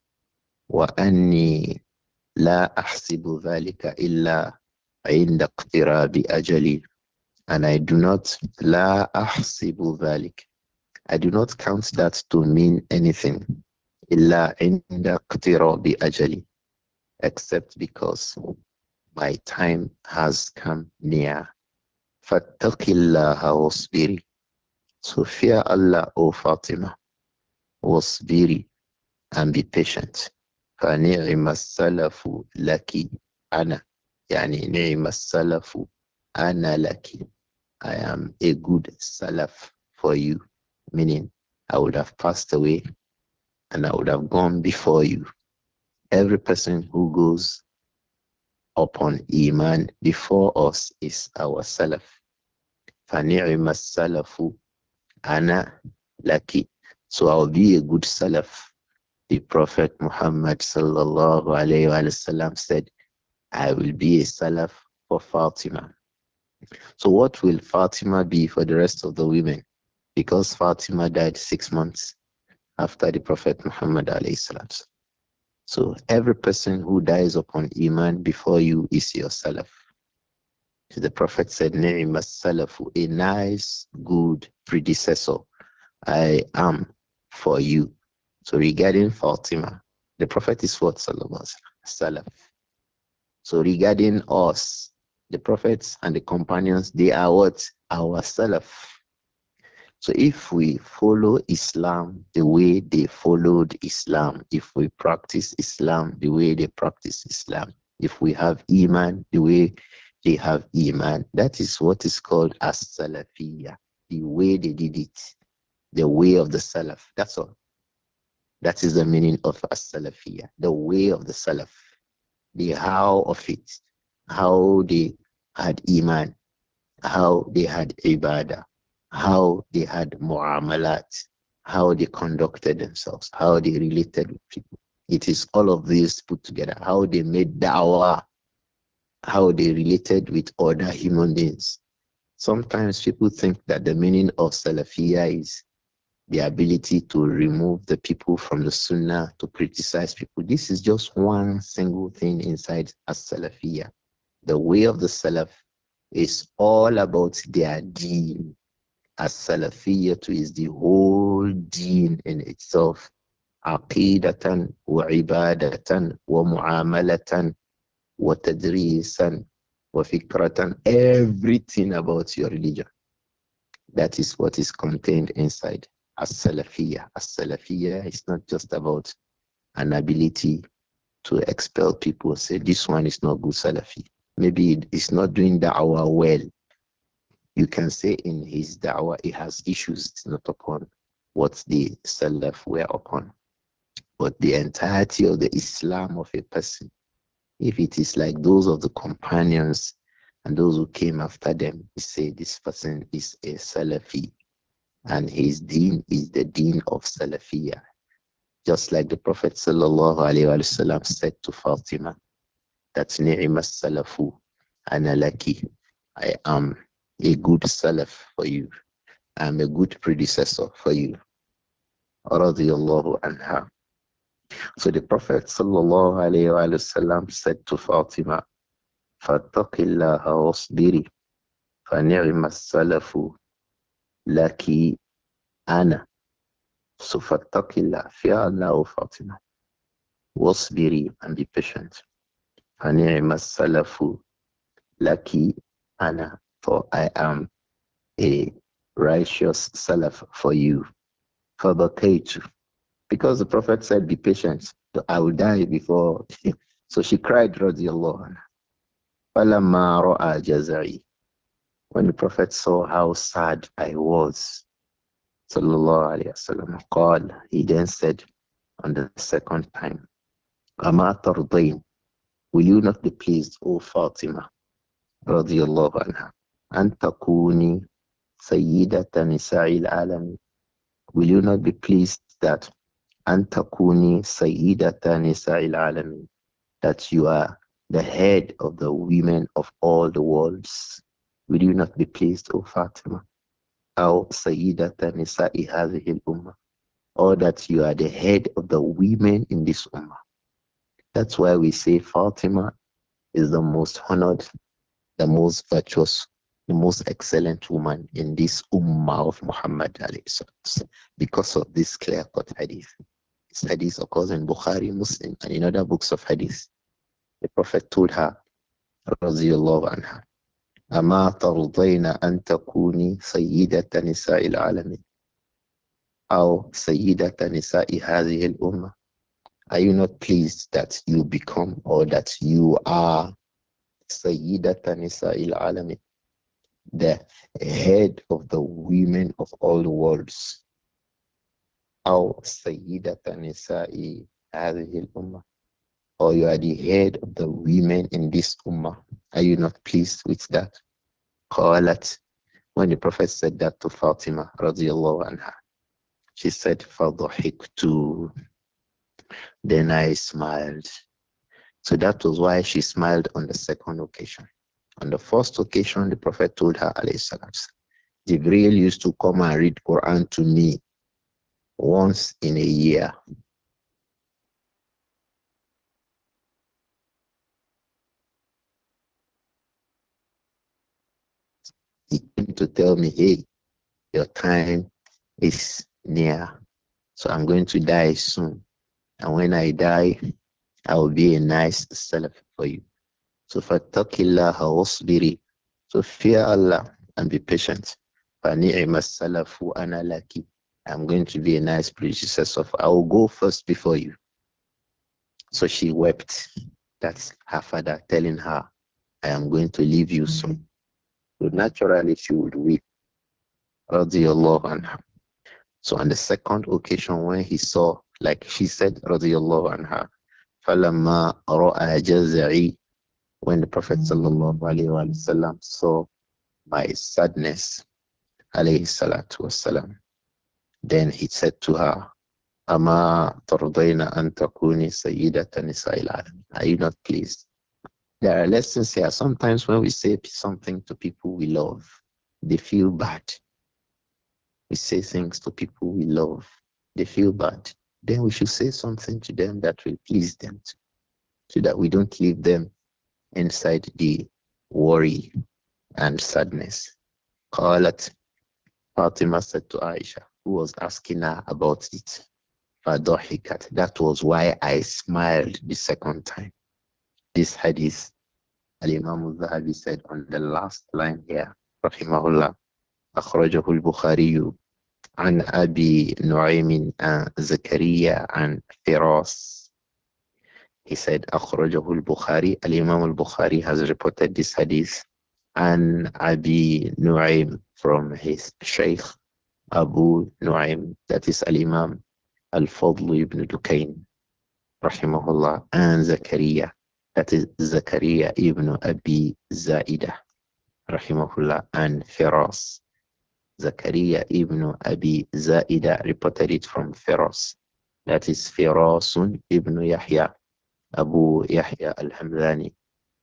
وأني لا أحسب ذلك إلا عند اقتراب أجلي. And I do not, لا أحسب ذلك, I do not count that to mean anything. إلا عند اقتراب أجلي, except because my time has come near. فاتق الله واصبري. So fear Allah, O Fatima, واصبري, and be patient. فنعم السلف لك أنا, يعني نعم السلف أنا لك. I am a good salaf for you, meaning I would have passed away and I would have gone before you. Every person who goes upon Iman before us is our salaf. فنعم السلف أنا لك. So I'll be a good salaf. The Prophet Muhammad sallallahu alayhi wa sallam said, I will be a salaf for Fatima. So what will Fatima be for the rest of the women? because Fatima died six months after the Prophet Muhammad alayhi salatu. So every person who dies upon Iman before you is your Salaf. The Prophet said, Ni'ma Salafu, a nice, good predecessor I am for you. So regarding Fatima, the Prophet is what? Sallallahu Alaihi Wasallam. Salaf. So regarding us, the prophets and the companions, they are what? Our Salaf. So if we follow Islam the way they followed Islam, if we practice Islam the way they practice Islam, if we have Iman the way they have Iman, that is what is called as Salafiyah, the way they did it, the way of the Salaf. That's all. That is the meaning of as Salafiyah, the way of the Salaf, the how of it, how they had Iman, how they had ibadah, how they had mu'amalat, how they conducted themselves, how they related with people. It is all of these put together, how they made da'wah, how they related with other human beings. Sometimes people think that the meaning of Salafiyah is the ability to remove the people from the Sunnah, to criticize people. This is just one single thing inside as Salafiyah. The way of the Salaf is all about their deen. As Salafiyah is the whole deen in itself. Aqidatan wa ibadatan wa mu'amalatan wa tadrisan wa fikratan. Everything about your religion. That is what is contained inside as Salafiyah. As Salafiyah is not just about an ability to expel people, say this one is not good Salafi. Maybe it's not doing da'wah well. You can say in his da'wah it has issues, it's not upon what the Salaf were upon. But the entirety of the Islam of a person, if it is like those of the companions and those who came after them, we say this person is a Salafi and his deen is the deen of Salafiyah. Just like the Prophet sallallahu alaihi wasallam said to Fatima, that's ni'ma salafu ana laki. I am a good salaf for you. I am a good predecessor for you. Radiyallahu anha. So the Prophet sallallahu alaihi wasallam said to Fatima, فَاتَّقِ wasbiri fa ni'ma salafu laki ana. So fattaqillah, fear Allah, O Fatima. Wasbiri, and be patient. فَنِعْمَ السَّلَفُ laki ana, for I am a righteous salaf for you. فَبَكَيْتُ, because the Prophet said, be patient, I will die before. So she cried, radiallahu anha. فَلَمَّا رَأَى جَزَعِي, when the Prophet saw how sad I was, sallallahu alayhi wasallam, قال, he then said on the second time, أَمَا تَرْضَيْنِ, will you not be pleased, O Fatima, radiallahu anha, أَن تَكُونِي سَيِّدَةَ نِسَاءِ الْعَالَمِ, will you not be pleased that أَن تَكُونِي سَيِّدَةَ نِسَاءِ الْعَالَمِ, that you are the head of the women of all the worlds? Will you not be pleased, O Fatima? أو سيدة نساء هذه الأمة, or that you are the head of the women in this ummah? That's why we say Fatima is the most honored, the most virtuous, the most excellent woman in this ummah of Muhammad alayhi salatu, because of this clear-cut hadith. This hadith occurs in Bukhari, Muslim, and in other books of hadith. The Prophet told her, radiyallahu anha, أما ترضين أن تكوني سيدة نساء العالمين أو سيدة نساء هذه الأمة? Are you not pleased that you become, or that you are سيدة نساء العالمين, the head of the women of all the worlds? أو سيدة نساء هذه الأمة, or you are the head of the women in this ummah? Are you not pleased with that? قالت, when the Prophet said that to Fatima radiallahu anha, she said, فَضَحِكْتُ, then I smiled. So that was why she smiled on the second occasion. On the first occasion, the Prophet told her, alayhi salam, Jibril used to come and read Quran to me once in a year. He came to tell me, hey, your time is near. So I'm going to die soon. And when I die, I will be a nice salaf for you. So fattakillaha wasbiri. So fear Allah and be patient. فَنِعِمَ السَّلَفُ أَنَا لَكِ. I'm going to be a nice predecessor. I will go first before you. So she wept. That's her father telling her, I am going to leave you soon. So naturally she would weep. Radiallahu anha. So on the second occasion when he saw, like she said, radiallahu anha, فَلَمَّا رَأَى جَزَعِي, when the Prophet sallallahu alayhi wa sallam saw my sadness, alayhi salatu wasalam, then he said to her, Ama tardayna an takuni sayyidata nisa'il alamin. Are you not pleased? There are lessons here. Sometimes when we say something to people we love, they feel bad. We say things to people we love, they feel bad. Then we should say something to them that will please them too, so that we don't leave them inside the worry and sadness. Qalat, Fatima said to Aisha, who was asking her about it, Fadohikat. That was why I smiled the second time. This hadith, Al Imam al Zahabi said on the last line here, Rahimahullah, أخرجه البخاري عن أبي نعيم عن زكريا عن فراس. He said, أخرجه البخاري. Al-Imam al-Bukhari has reported this hadith عن أبي نعيم, from his Shaykh Abu Nu'aym, that is Al-Imam Al-Fadl ibn Dukayn, rahimahullah, and Zakaria, that is Zakaria ibn Abi Zaidah, rahimahullah, and Firas. Zakaria ibn Abi Zaida reported it from Firas. That is Firasun ibn Yahya, Abu Yahya al-Hamdani,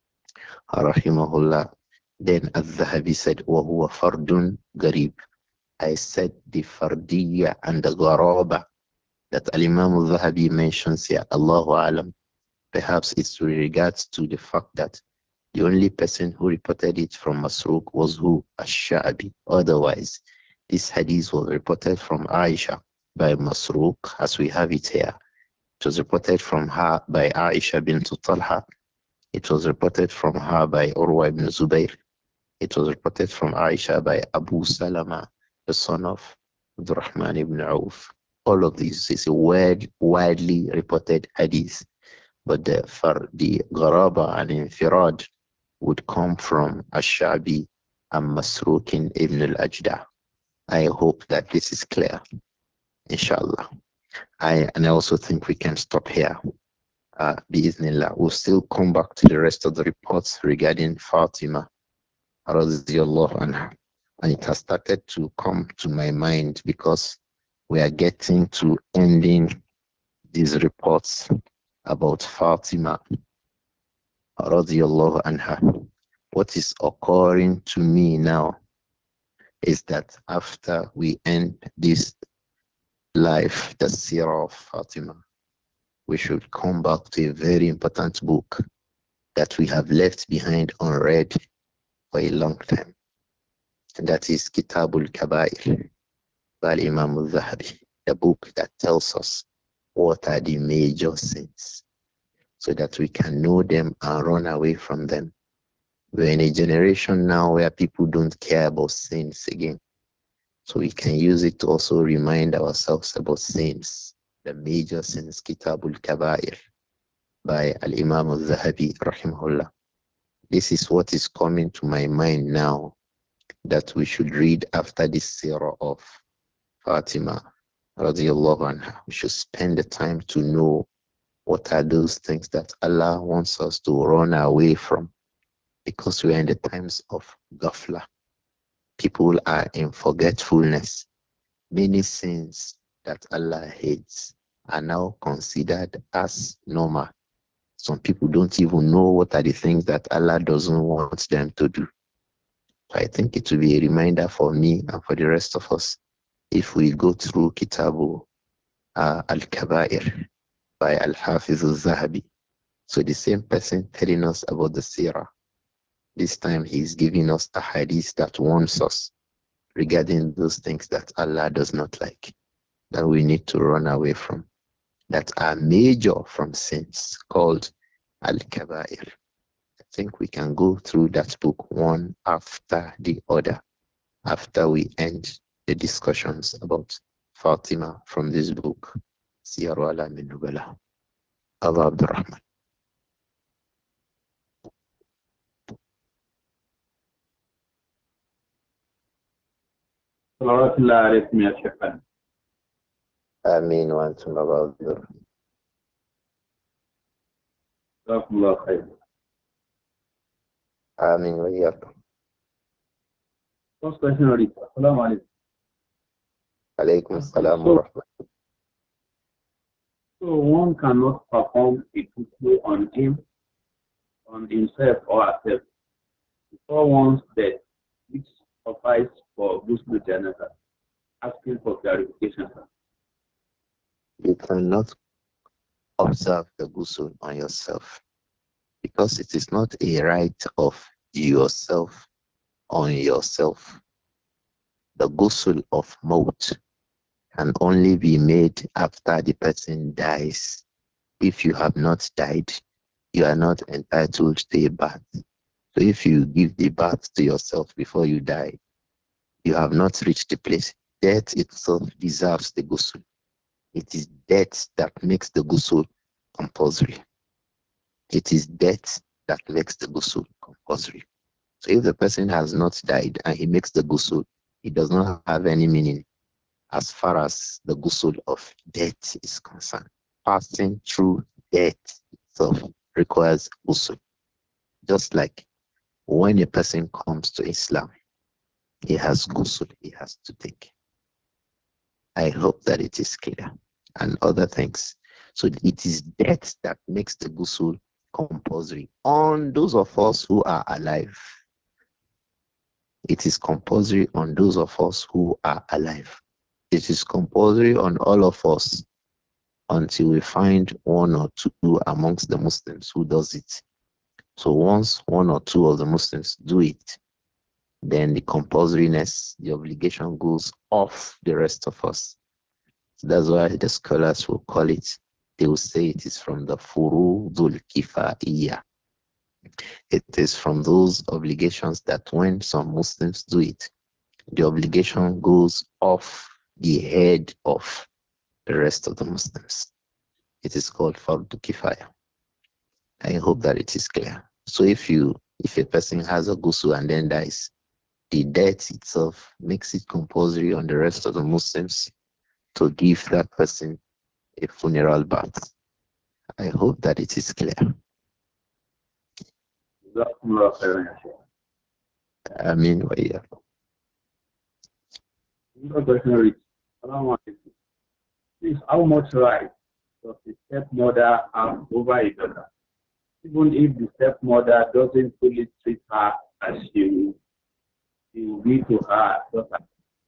rahimahullah. Then Al-Zahabi said, وَهُوَ فَرْدٌ غَرِيبٌ. I said the Fardiyya and the Gharaba that Al-Imam al-Zahabi mentions here, Allahu Alam. Perhaps it's with regards to the fact that the only person who reported it from Masruq was who? Ash-Sha'bi. Otherwise, this hadith was reported from Aisha by Masruq, as we have it here. It was reported from her by Aisha bint Talha. It was reported from her by Urwa ibn Zubayr. It was reported from Aisha by Abu Salama, the son of Abdurrahman ibn Auf. All of these is a wide, widely reported hadith. But the, for the Gharaba and Infirad would come from Ash-Shabi and Masrukin ibn al-Ajda. I hope that this is clear, inshallah. I, and I also think we can stop here. Uh, Biiznillah. We'll still come back to the rest of the reports regarding Fatima, radiallahu anha. And it has started to come to my mind because we are getting to ending these reports about Fatima, radiallahu anha. What is occurring to me now is that after we end this life, the Sirah of Fatima, we should come back to a very important book that we have left behind unread for a long time. And that is Kitabul Kabair by Imam al-Zahabi, the book that tells us what are the major sins so that we can know them and run away from them. We're in a generation now where people don't care about sins again. So we can use it to also remind ourselves about sins, the major sins, Kitabul Kabair by Al-Imam al-Zahabi, rahimahullah. This is what is coming to my mind now that we should read after this Sirah of Fatima, radiallahu anha. We should spend the time to know what are those things that Allah wants us to run away from, because we are in the times of ghafla. People are in forgetfulness. Many sins that Allah hates are now considered as normal. Some people don't even know what are the things that Allah doesn't want them to do. So I think it will be a reminder for me and for the rest of us if we go through Kitabu uh, Al-Kabair by Al-Hafiz al-Zahabi. So the same person telling us about the Sirah. This time he's giving us a hadith that warns us regarding those things that Allah does not like, that we need to run away from, that are major from sins called Al-Kabair. I think we can go through that book one after the other after we end the discussions about Fatima from this book, Siyar Ala min Nubala. Abu Abdurrahman. صلوات الله عليكم يا شيخنا. آمين وأنتم أبا عبد الرحمن. جزاكم الله خير. آمين وإياكم. First question already. Assalamu alaikum. عليكم السلام ورحمة الله. So one cannot perform a ghusl on him, on himself or herself before one's death, which suffice for ghusl janazah. Asking for clarification, sir. You cannot observe the ghusl on yourself because it is not a right of yourself on yourself. The ghusl of maut can only be made after the person dies. If you have not died, you are not entitled to a bath. So if you give the bath to yourself before you die, you have not reached the place. Death itself deserves the ghusl. It is death that makes the ghusl compulsory. It is death that makes the ghusl compulsory. So if the person has not died and he makes the ghusl, it does not have any meaning as far as the ghusl of death is concerned. Passing through death itself requires ghusl. Just like when a person comes to Islam, he has ghusl he has to take. I hope that it is clear. And other things. So it is death that makes the ghusl compulsory on those of us who are alive. It is compulsory on those of us who are alive. It is compulsory on all of us until we find one or two amongst the Muslims who does it. So once one or two of the Muslims do it, then the compulsoriness, the obligation goes off the rest of us. So that's why the scholars will call it, they will say it is from the Furudul Kifaiya. It is from those obligations that when some Muslims do it, the obligation goes off the head of the rest of the Muslims. It is called Fardu Kifaya. I hope that it is clear. So if you if a person has a ghusl and then dies, the death itself makes it compulsory on the rest of the Muslims to give that person a funeral bath. I hope that it is clear. جزاكم الله خيرا يا شيخ. I mean, well, yeah. Another question already. Assalamu alaikum. Please, how much right does the stepmother have over a daughter, even if the stepmother doesn't fully treat her as she she will be to her daughter?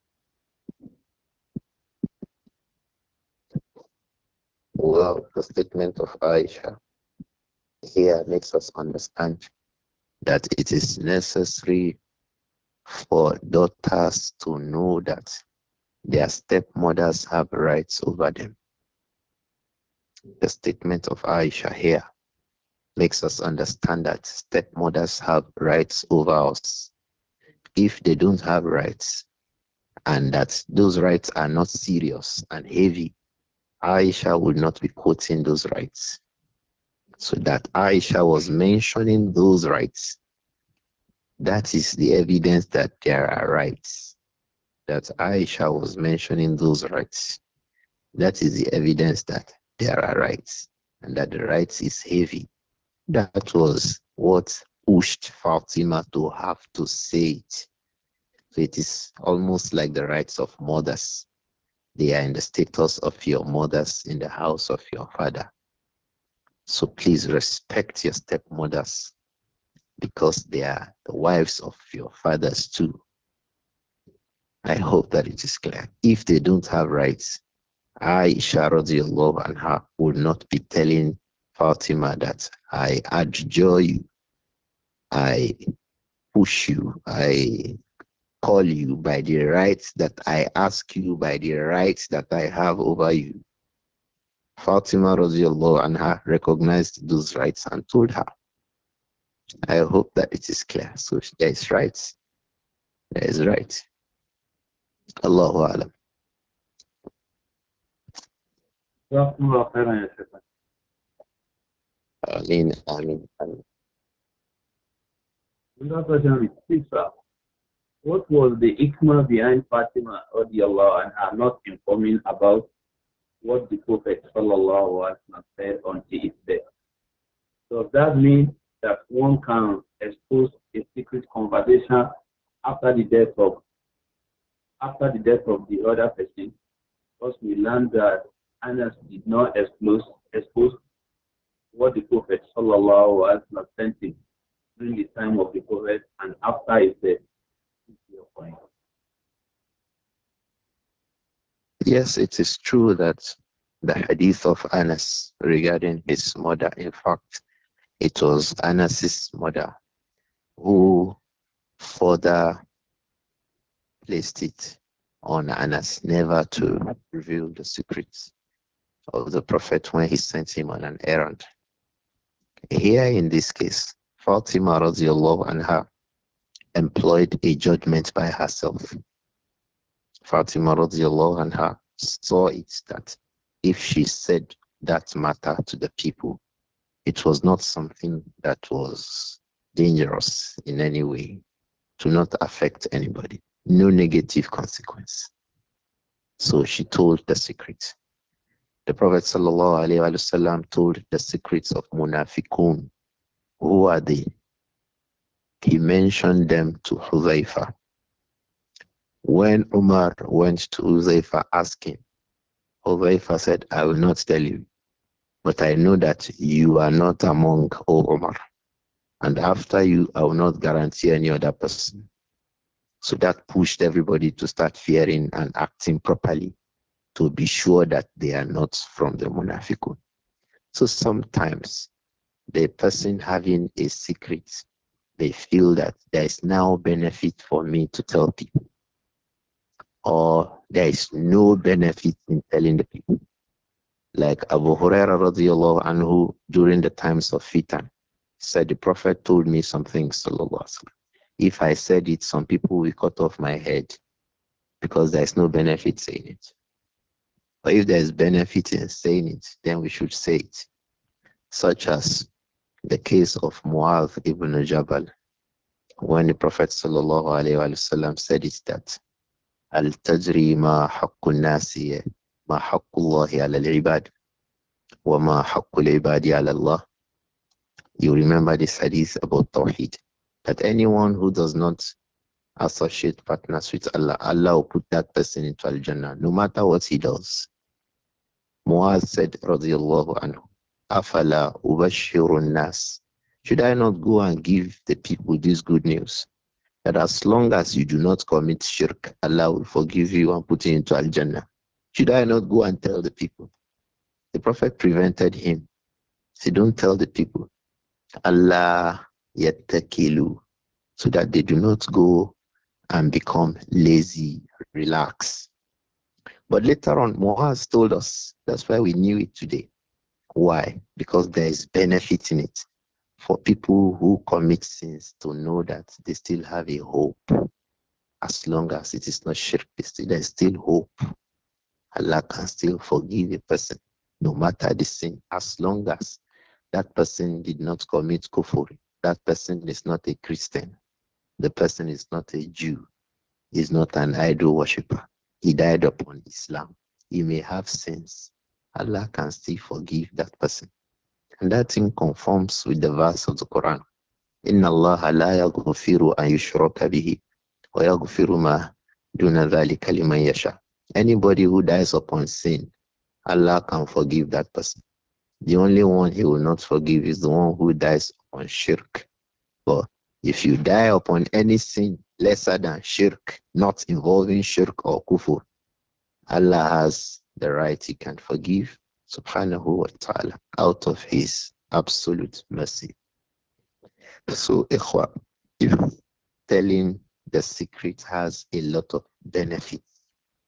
Well, the statement of Aisha here makes us understand that it is necessary for daughters to know that their stepmothers have rights over them. The statement of Aisha here makes us understand that stepmothers have rights over us. If they don't have rights, and that those rights are not serious and heavy, Aisha would not be quoting those rights. So that Aisha was mentioning those rights, that is the evidence that there are rights. That Aisha was mentioning those rights, that is the evidence that there are rights and that the rights is heavy. That was what pushed Fatima to have to say it. So it is almost like the rights of mothers. They are in the status of your mothers in the house of your father. So please respect your stepmothers. because they are the wives of your fathers too. I hope that it is clear. If they don't have rights, Aisha radiallahu anha would not be telling Fatima that I adjure you, I push you, I call you by the rights that I ask you, by the rights that I have over you. Fatima radiallahu anha recognized those rights and told her. I hope that it is clear. So there is rights. There is right. Allahu alam. I mean, I mean, I mean. Another question is, please, sir, what was the hikmah behind Fatima radiallahu anha not informing about what the Prophet sallallahu alaihi wasallam said until his death? Does that mean that one can expose a secret conversation after the death of after the death of the other person? Because we learned that Anas did not expose expose what the Prophet sallallahu alaihi wasallam sent him during the time of the Prophet and after his death. Yes, it is true that the hadith of Anas regarding his mother, in fact, it was Anas's mother who further placed it on Anas never to reveal the secrets of the Prophet when he sent him on an errand. Here in this case, Fatima radiallahu anha employed a judgment by herself. Fatima radiallahu anha saw it that if she said that matter to the people, it was not something that was dangerous in any way, to not affect anybody, no negative consequence. So she told the secret. The Prophet sallallahu alaihi wasallam told the secrets of munafiqun. Who are they? He mentioned them to Huzaifa. When Umar went to Huzaifa asking, Huzaifa said, I will not tell you, but I know that you are not among, O Umar. And after you, I will not guarantee any other person. So that pushed everybody to start fearing and acting properly to be sure that they are not from the munafiqun. So sometimes the person having a secret, they feel that there is now benefit for me to tell people, or there is no benefit in telling the people. Like Abu Huraira radiallahu anhu during the times of fitan, said the Prophet told me something, sallallahu alaihi wasallam. If I said it, some people will cut off my head because there is no benefit saying it. But if there is benefit in saying it, then we should say it. Such as the case of Mu'adh ibn Jabal, when the Prophet sallallahu alaihi wasallam said it that al-tajri ma haqqun nasi ma haqqullahi ala al-ibad wa ma haqqul ibadi ala Allah. You remember this hadith about Tawheed, that anyone who does not associate partners with Allah, Allah will put that person into Al-Jannah, no matter what he does. Muaz said, radiyallahu anhu, Afala ubashirun nas. Should I not go and give the people this good news? That as long as you do not commit shirk, Allah will forgive you and put you into Al-Jannah. Should I not go and tell the people? The Prophet prevented him. He said, don't tell the people. Allah yattakilu, so that they do not go and become lazy, relax. But later on, Muaz told us, that's why we knew it today. Why? Because there is benefit in it for people who commit sins to know that they still have a hope. As long as it is not shirk, there is still hope. Allah can still forgive a person, no matter the sin, as long as that person did not commit kufr. That person is not a Christian. The person is not a Jew. He is not an idol worshipper. He died upon Islam. He may have sins. Allah can still forgive that person. And that thing conforms with the verse of the Quran. Inna Allah la yaghfiru an yushraka bihi wa yaghfiru ma duna dhalika liman yasha. Anybody who dies upon sin, Allah can forgive that person. The only one he will not forgive is the one who dies on shirk. But if you die upon any sin lesser than shirk, not involving shirk or kufur, Allah has the right, He can forgive, subhanahu wa ta'ala, out of His absolute mercy. So, ikhwa, if telling the secret has a lot of benefits,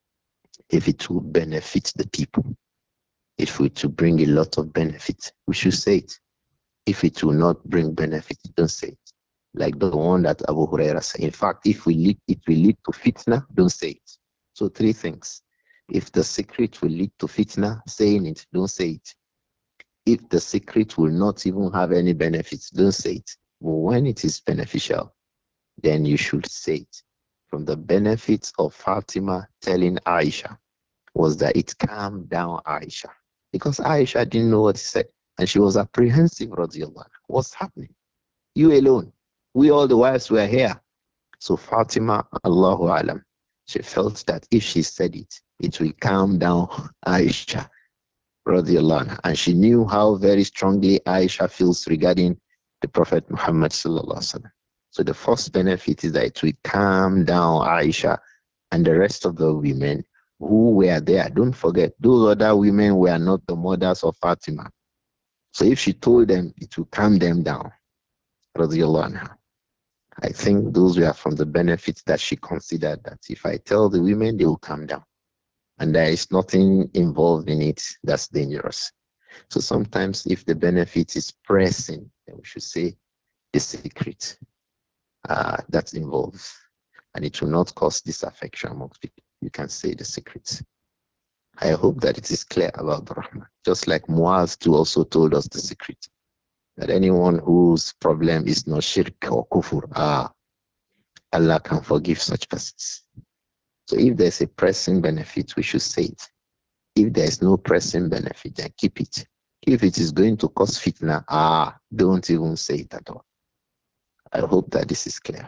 if it will benefit the people, if it will bring a lot of benefits, we should say it. If it will not bring benefit, don't say it. Like the one that Abu Huraira said. In fact, if we lead, it will lead to fitna, don't say it. So three things. If the secret will lead to fitna, saying it, don't say it. If the secret will not even have any benefits, don't say it. But when it is beneficial, then you should say it. From the benefits of Fatima telling Aisha was that it calmed down Aisha. Because Aisha didn't know what he said. And she was apprehensive, radiallahu anha. What's happening? You alone. We all the wives were here. So Fatima, Allahu Alam, she felt that if she said it, it will calm down Aisha, radiallahu anha. And she knew how very strongly Aisha feels regarding the Prophet Muhammad sallallahu alaihi wasallam. So the first benefit is that it will calm down Aisha and the rest of the women who were there. Don't forget, those other women were not the mothers of Fatima. So if she told them, it will calm them down. Radiallahu anha. I think those were from the benefits that she considered that if I tell the women, they will calm down. And there is nothing involved in it that's dangerous. So sometimes if the benefit is pressing, then we should say the secret uh, that's involved. And it will not cause disaffection amongst people. You can say the secret. I hope that it is clear about the Rahman. Just like Muaz too also told us the secret. That anyone whose problem is not shirk or kufur, ah, Allah can forgive such persons. So if there's a pressing benefit, we should say it. If there's no pressing benefit, then keep it. If it is going to cause fitna, ah, don't even say it at all. I hope that this is clear.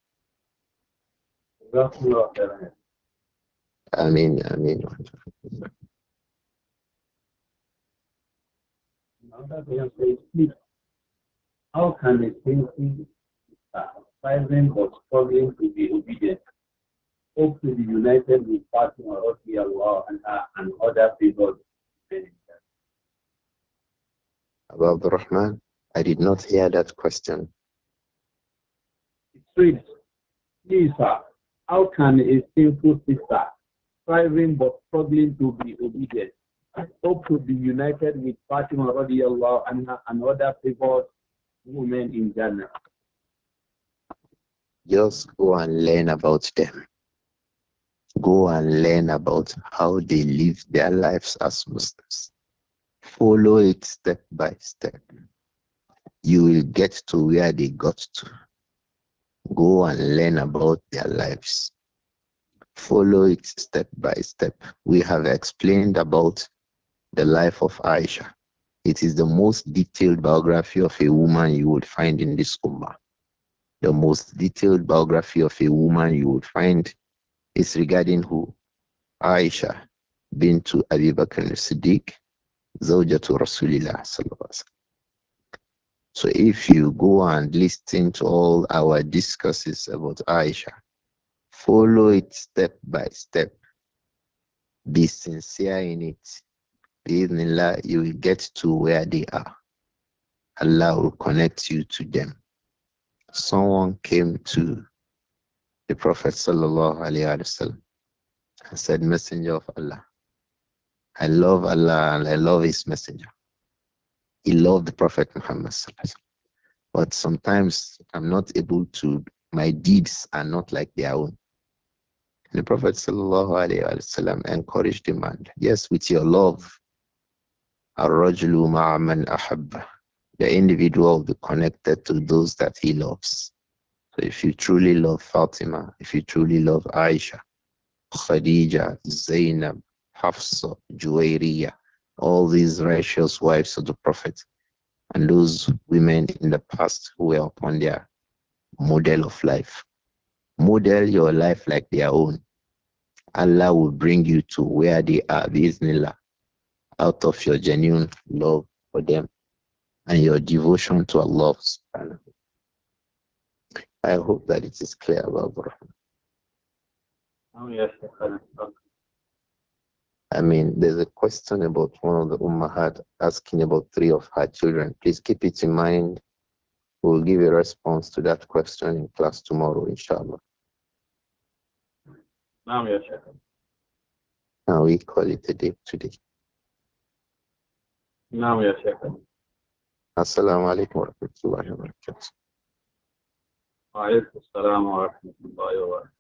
I mean, I mean. How can a thinking, uh, striving but struggling to be obedient, hope to be united with Fatima or Allah and, uh, and other people? About the Rahman, I did not hear that question. It reads, please, sir, how can a sinful sister, striving but struggling to be obedient, hope to be united with Fatima radiallahu anha and other favored women in Jannah? Just go and learn about them. Go and learn about how they live their lives as Muslims. Follow it step by step. You will get to where they got to. Go and learn about their lives. Follow it step by step. We have explained about the life of Aisha. It is the most detailed biography of a woman you would find in this ummah. The most detailed biography of a woman you would find is regarding who? Aisha bintu Abi Bakr as-Siddiq, zawjatu Rasulillah sallallahu alaihi wasallam. So if you go and listen to all our discussions about Aisha, follow it step by step. Be sincere in it. Bismillah, you will get to where they are. Allah will connect you to them. Someone came to the Prophet sallallahu alaihi wasallam and said, Messenger of Allah, I love Allah and I love His Messenger. He loved the Prophet Muhammad sallallahu alaihi wasallam. But sometimes I'm not able to, my deeds are not like their own. And the Prophet sallallahu alaihi wasallam encouraged the man, yes, with your love, ar-rajulu ma'a man ahabba. The individual will be connected to those that he loves. So if you truly love Fatima, if you truly love Aisha, Khadija, Zainab, Hafsa, Juwairiyah, all these righteous wives of the Prophet, and those women in the past who were upon their model of life. Model your life like their own. Allah will bring you to where they are, Bismillah, out of your genuine love for them and your devotion to Allah. I hope that it is clear about Rahman. نعم يا شيخنا. I mean, there's a question about one of the Ummahat asking about three of her children. Please keep it in mind. We'll give a response to that question in class tomorrow, inshallah. نعم يا شيخنا. And we call it a day today. نعم يا شيخنا. Assalamu alaikum wa rahmatullahi wa barakatuh. وعليكم السلام ورحمة الله وبركاته.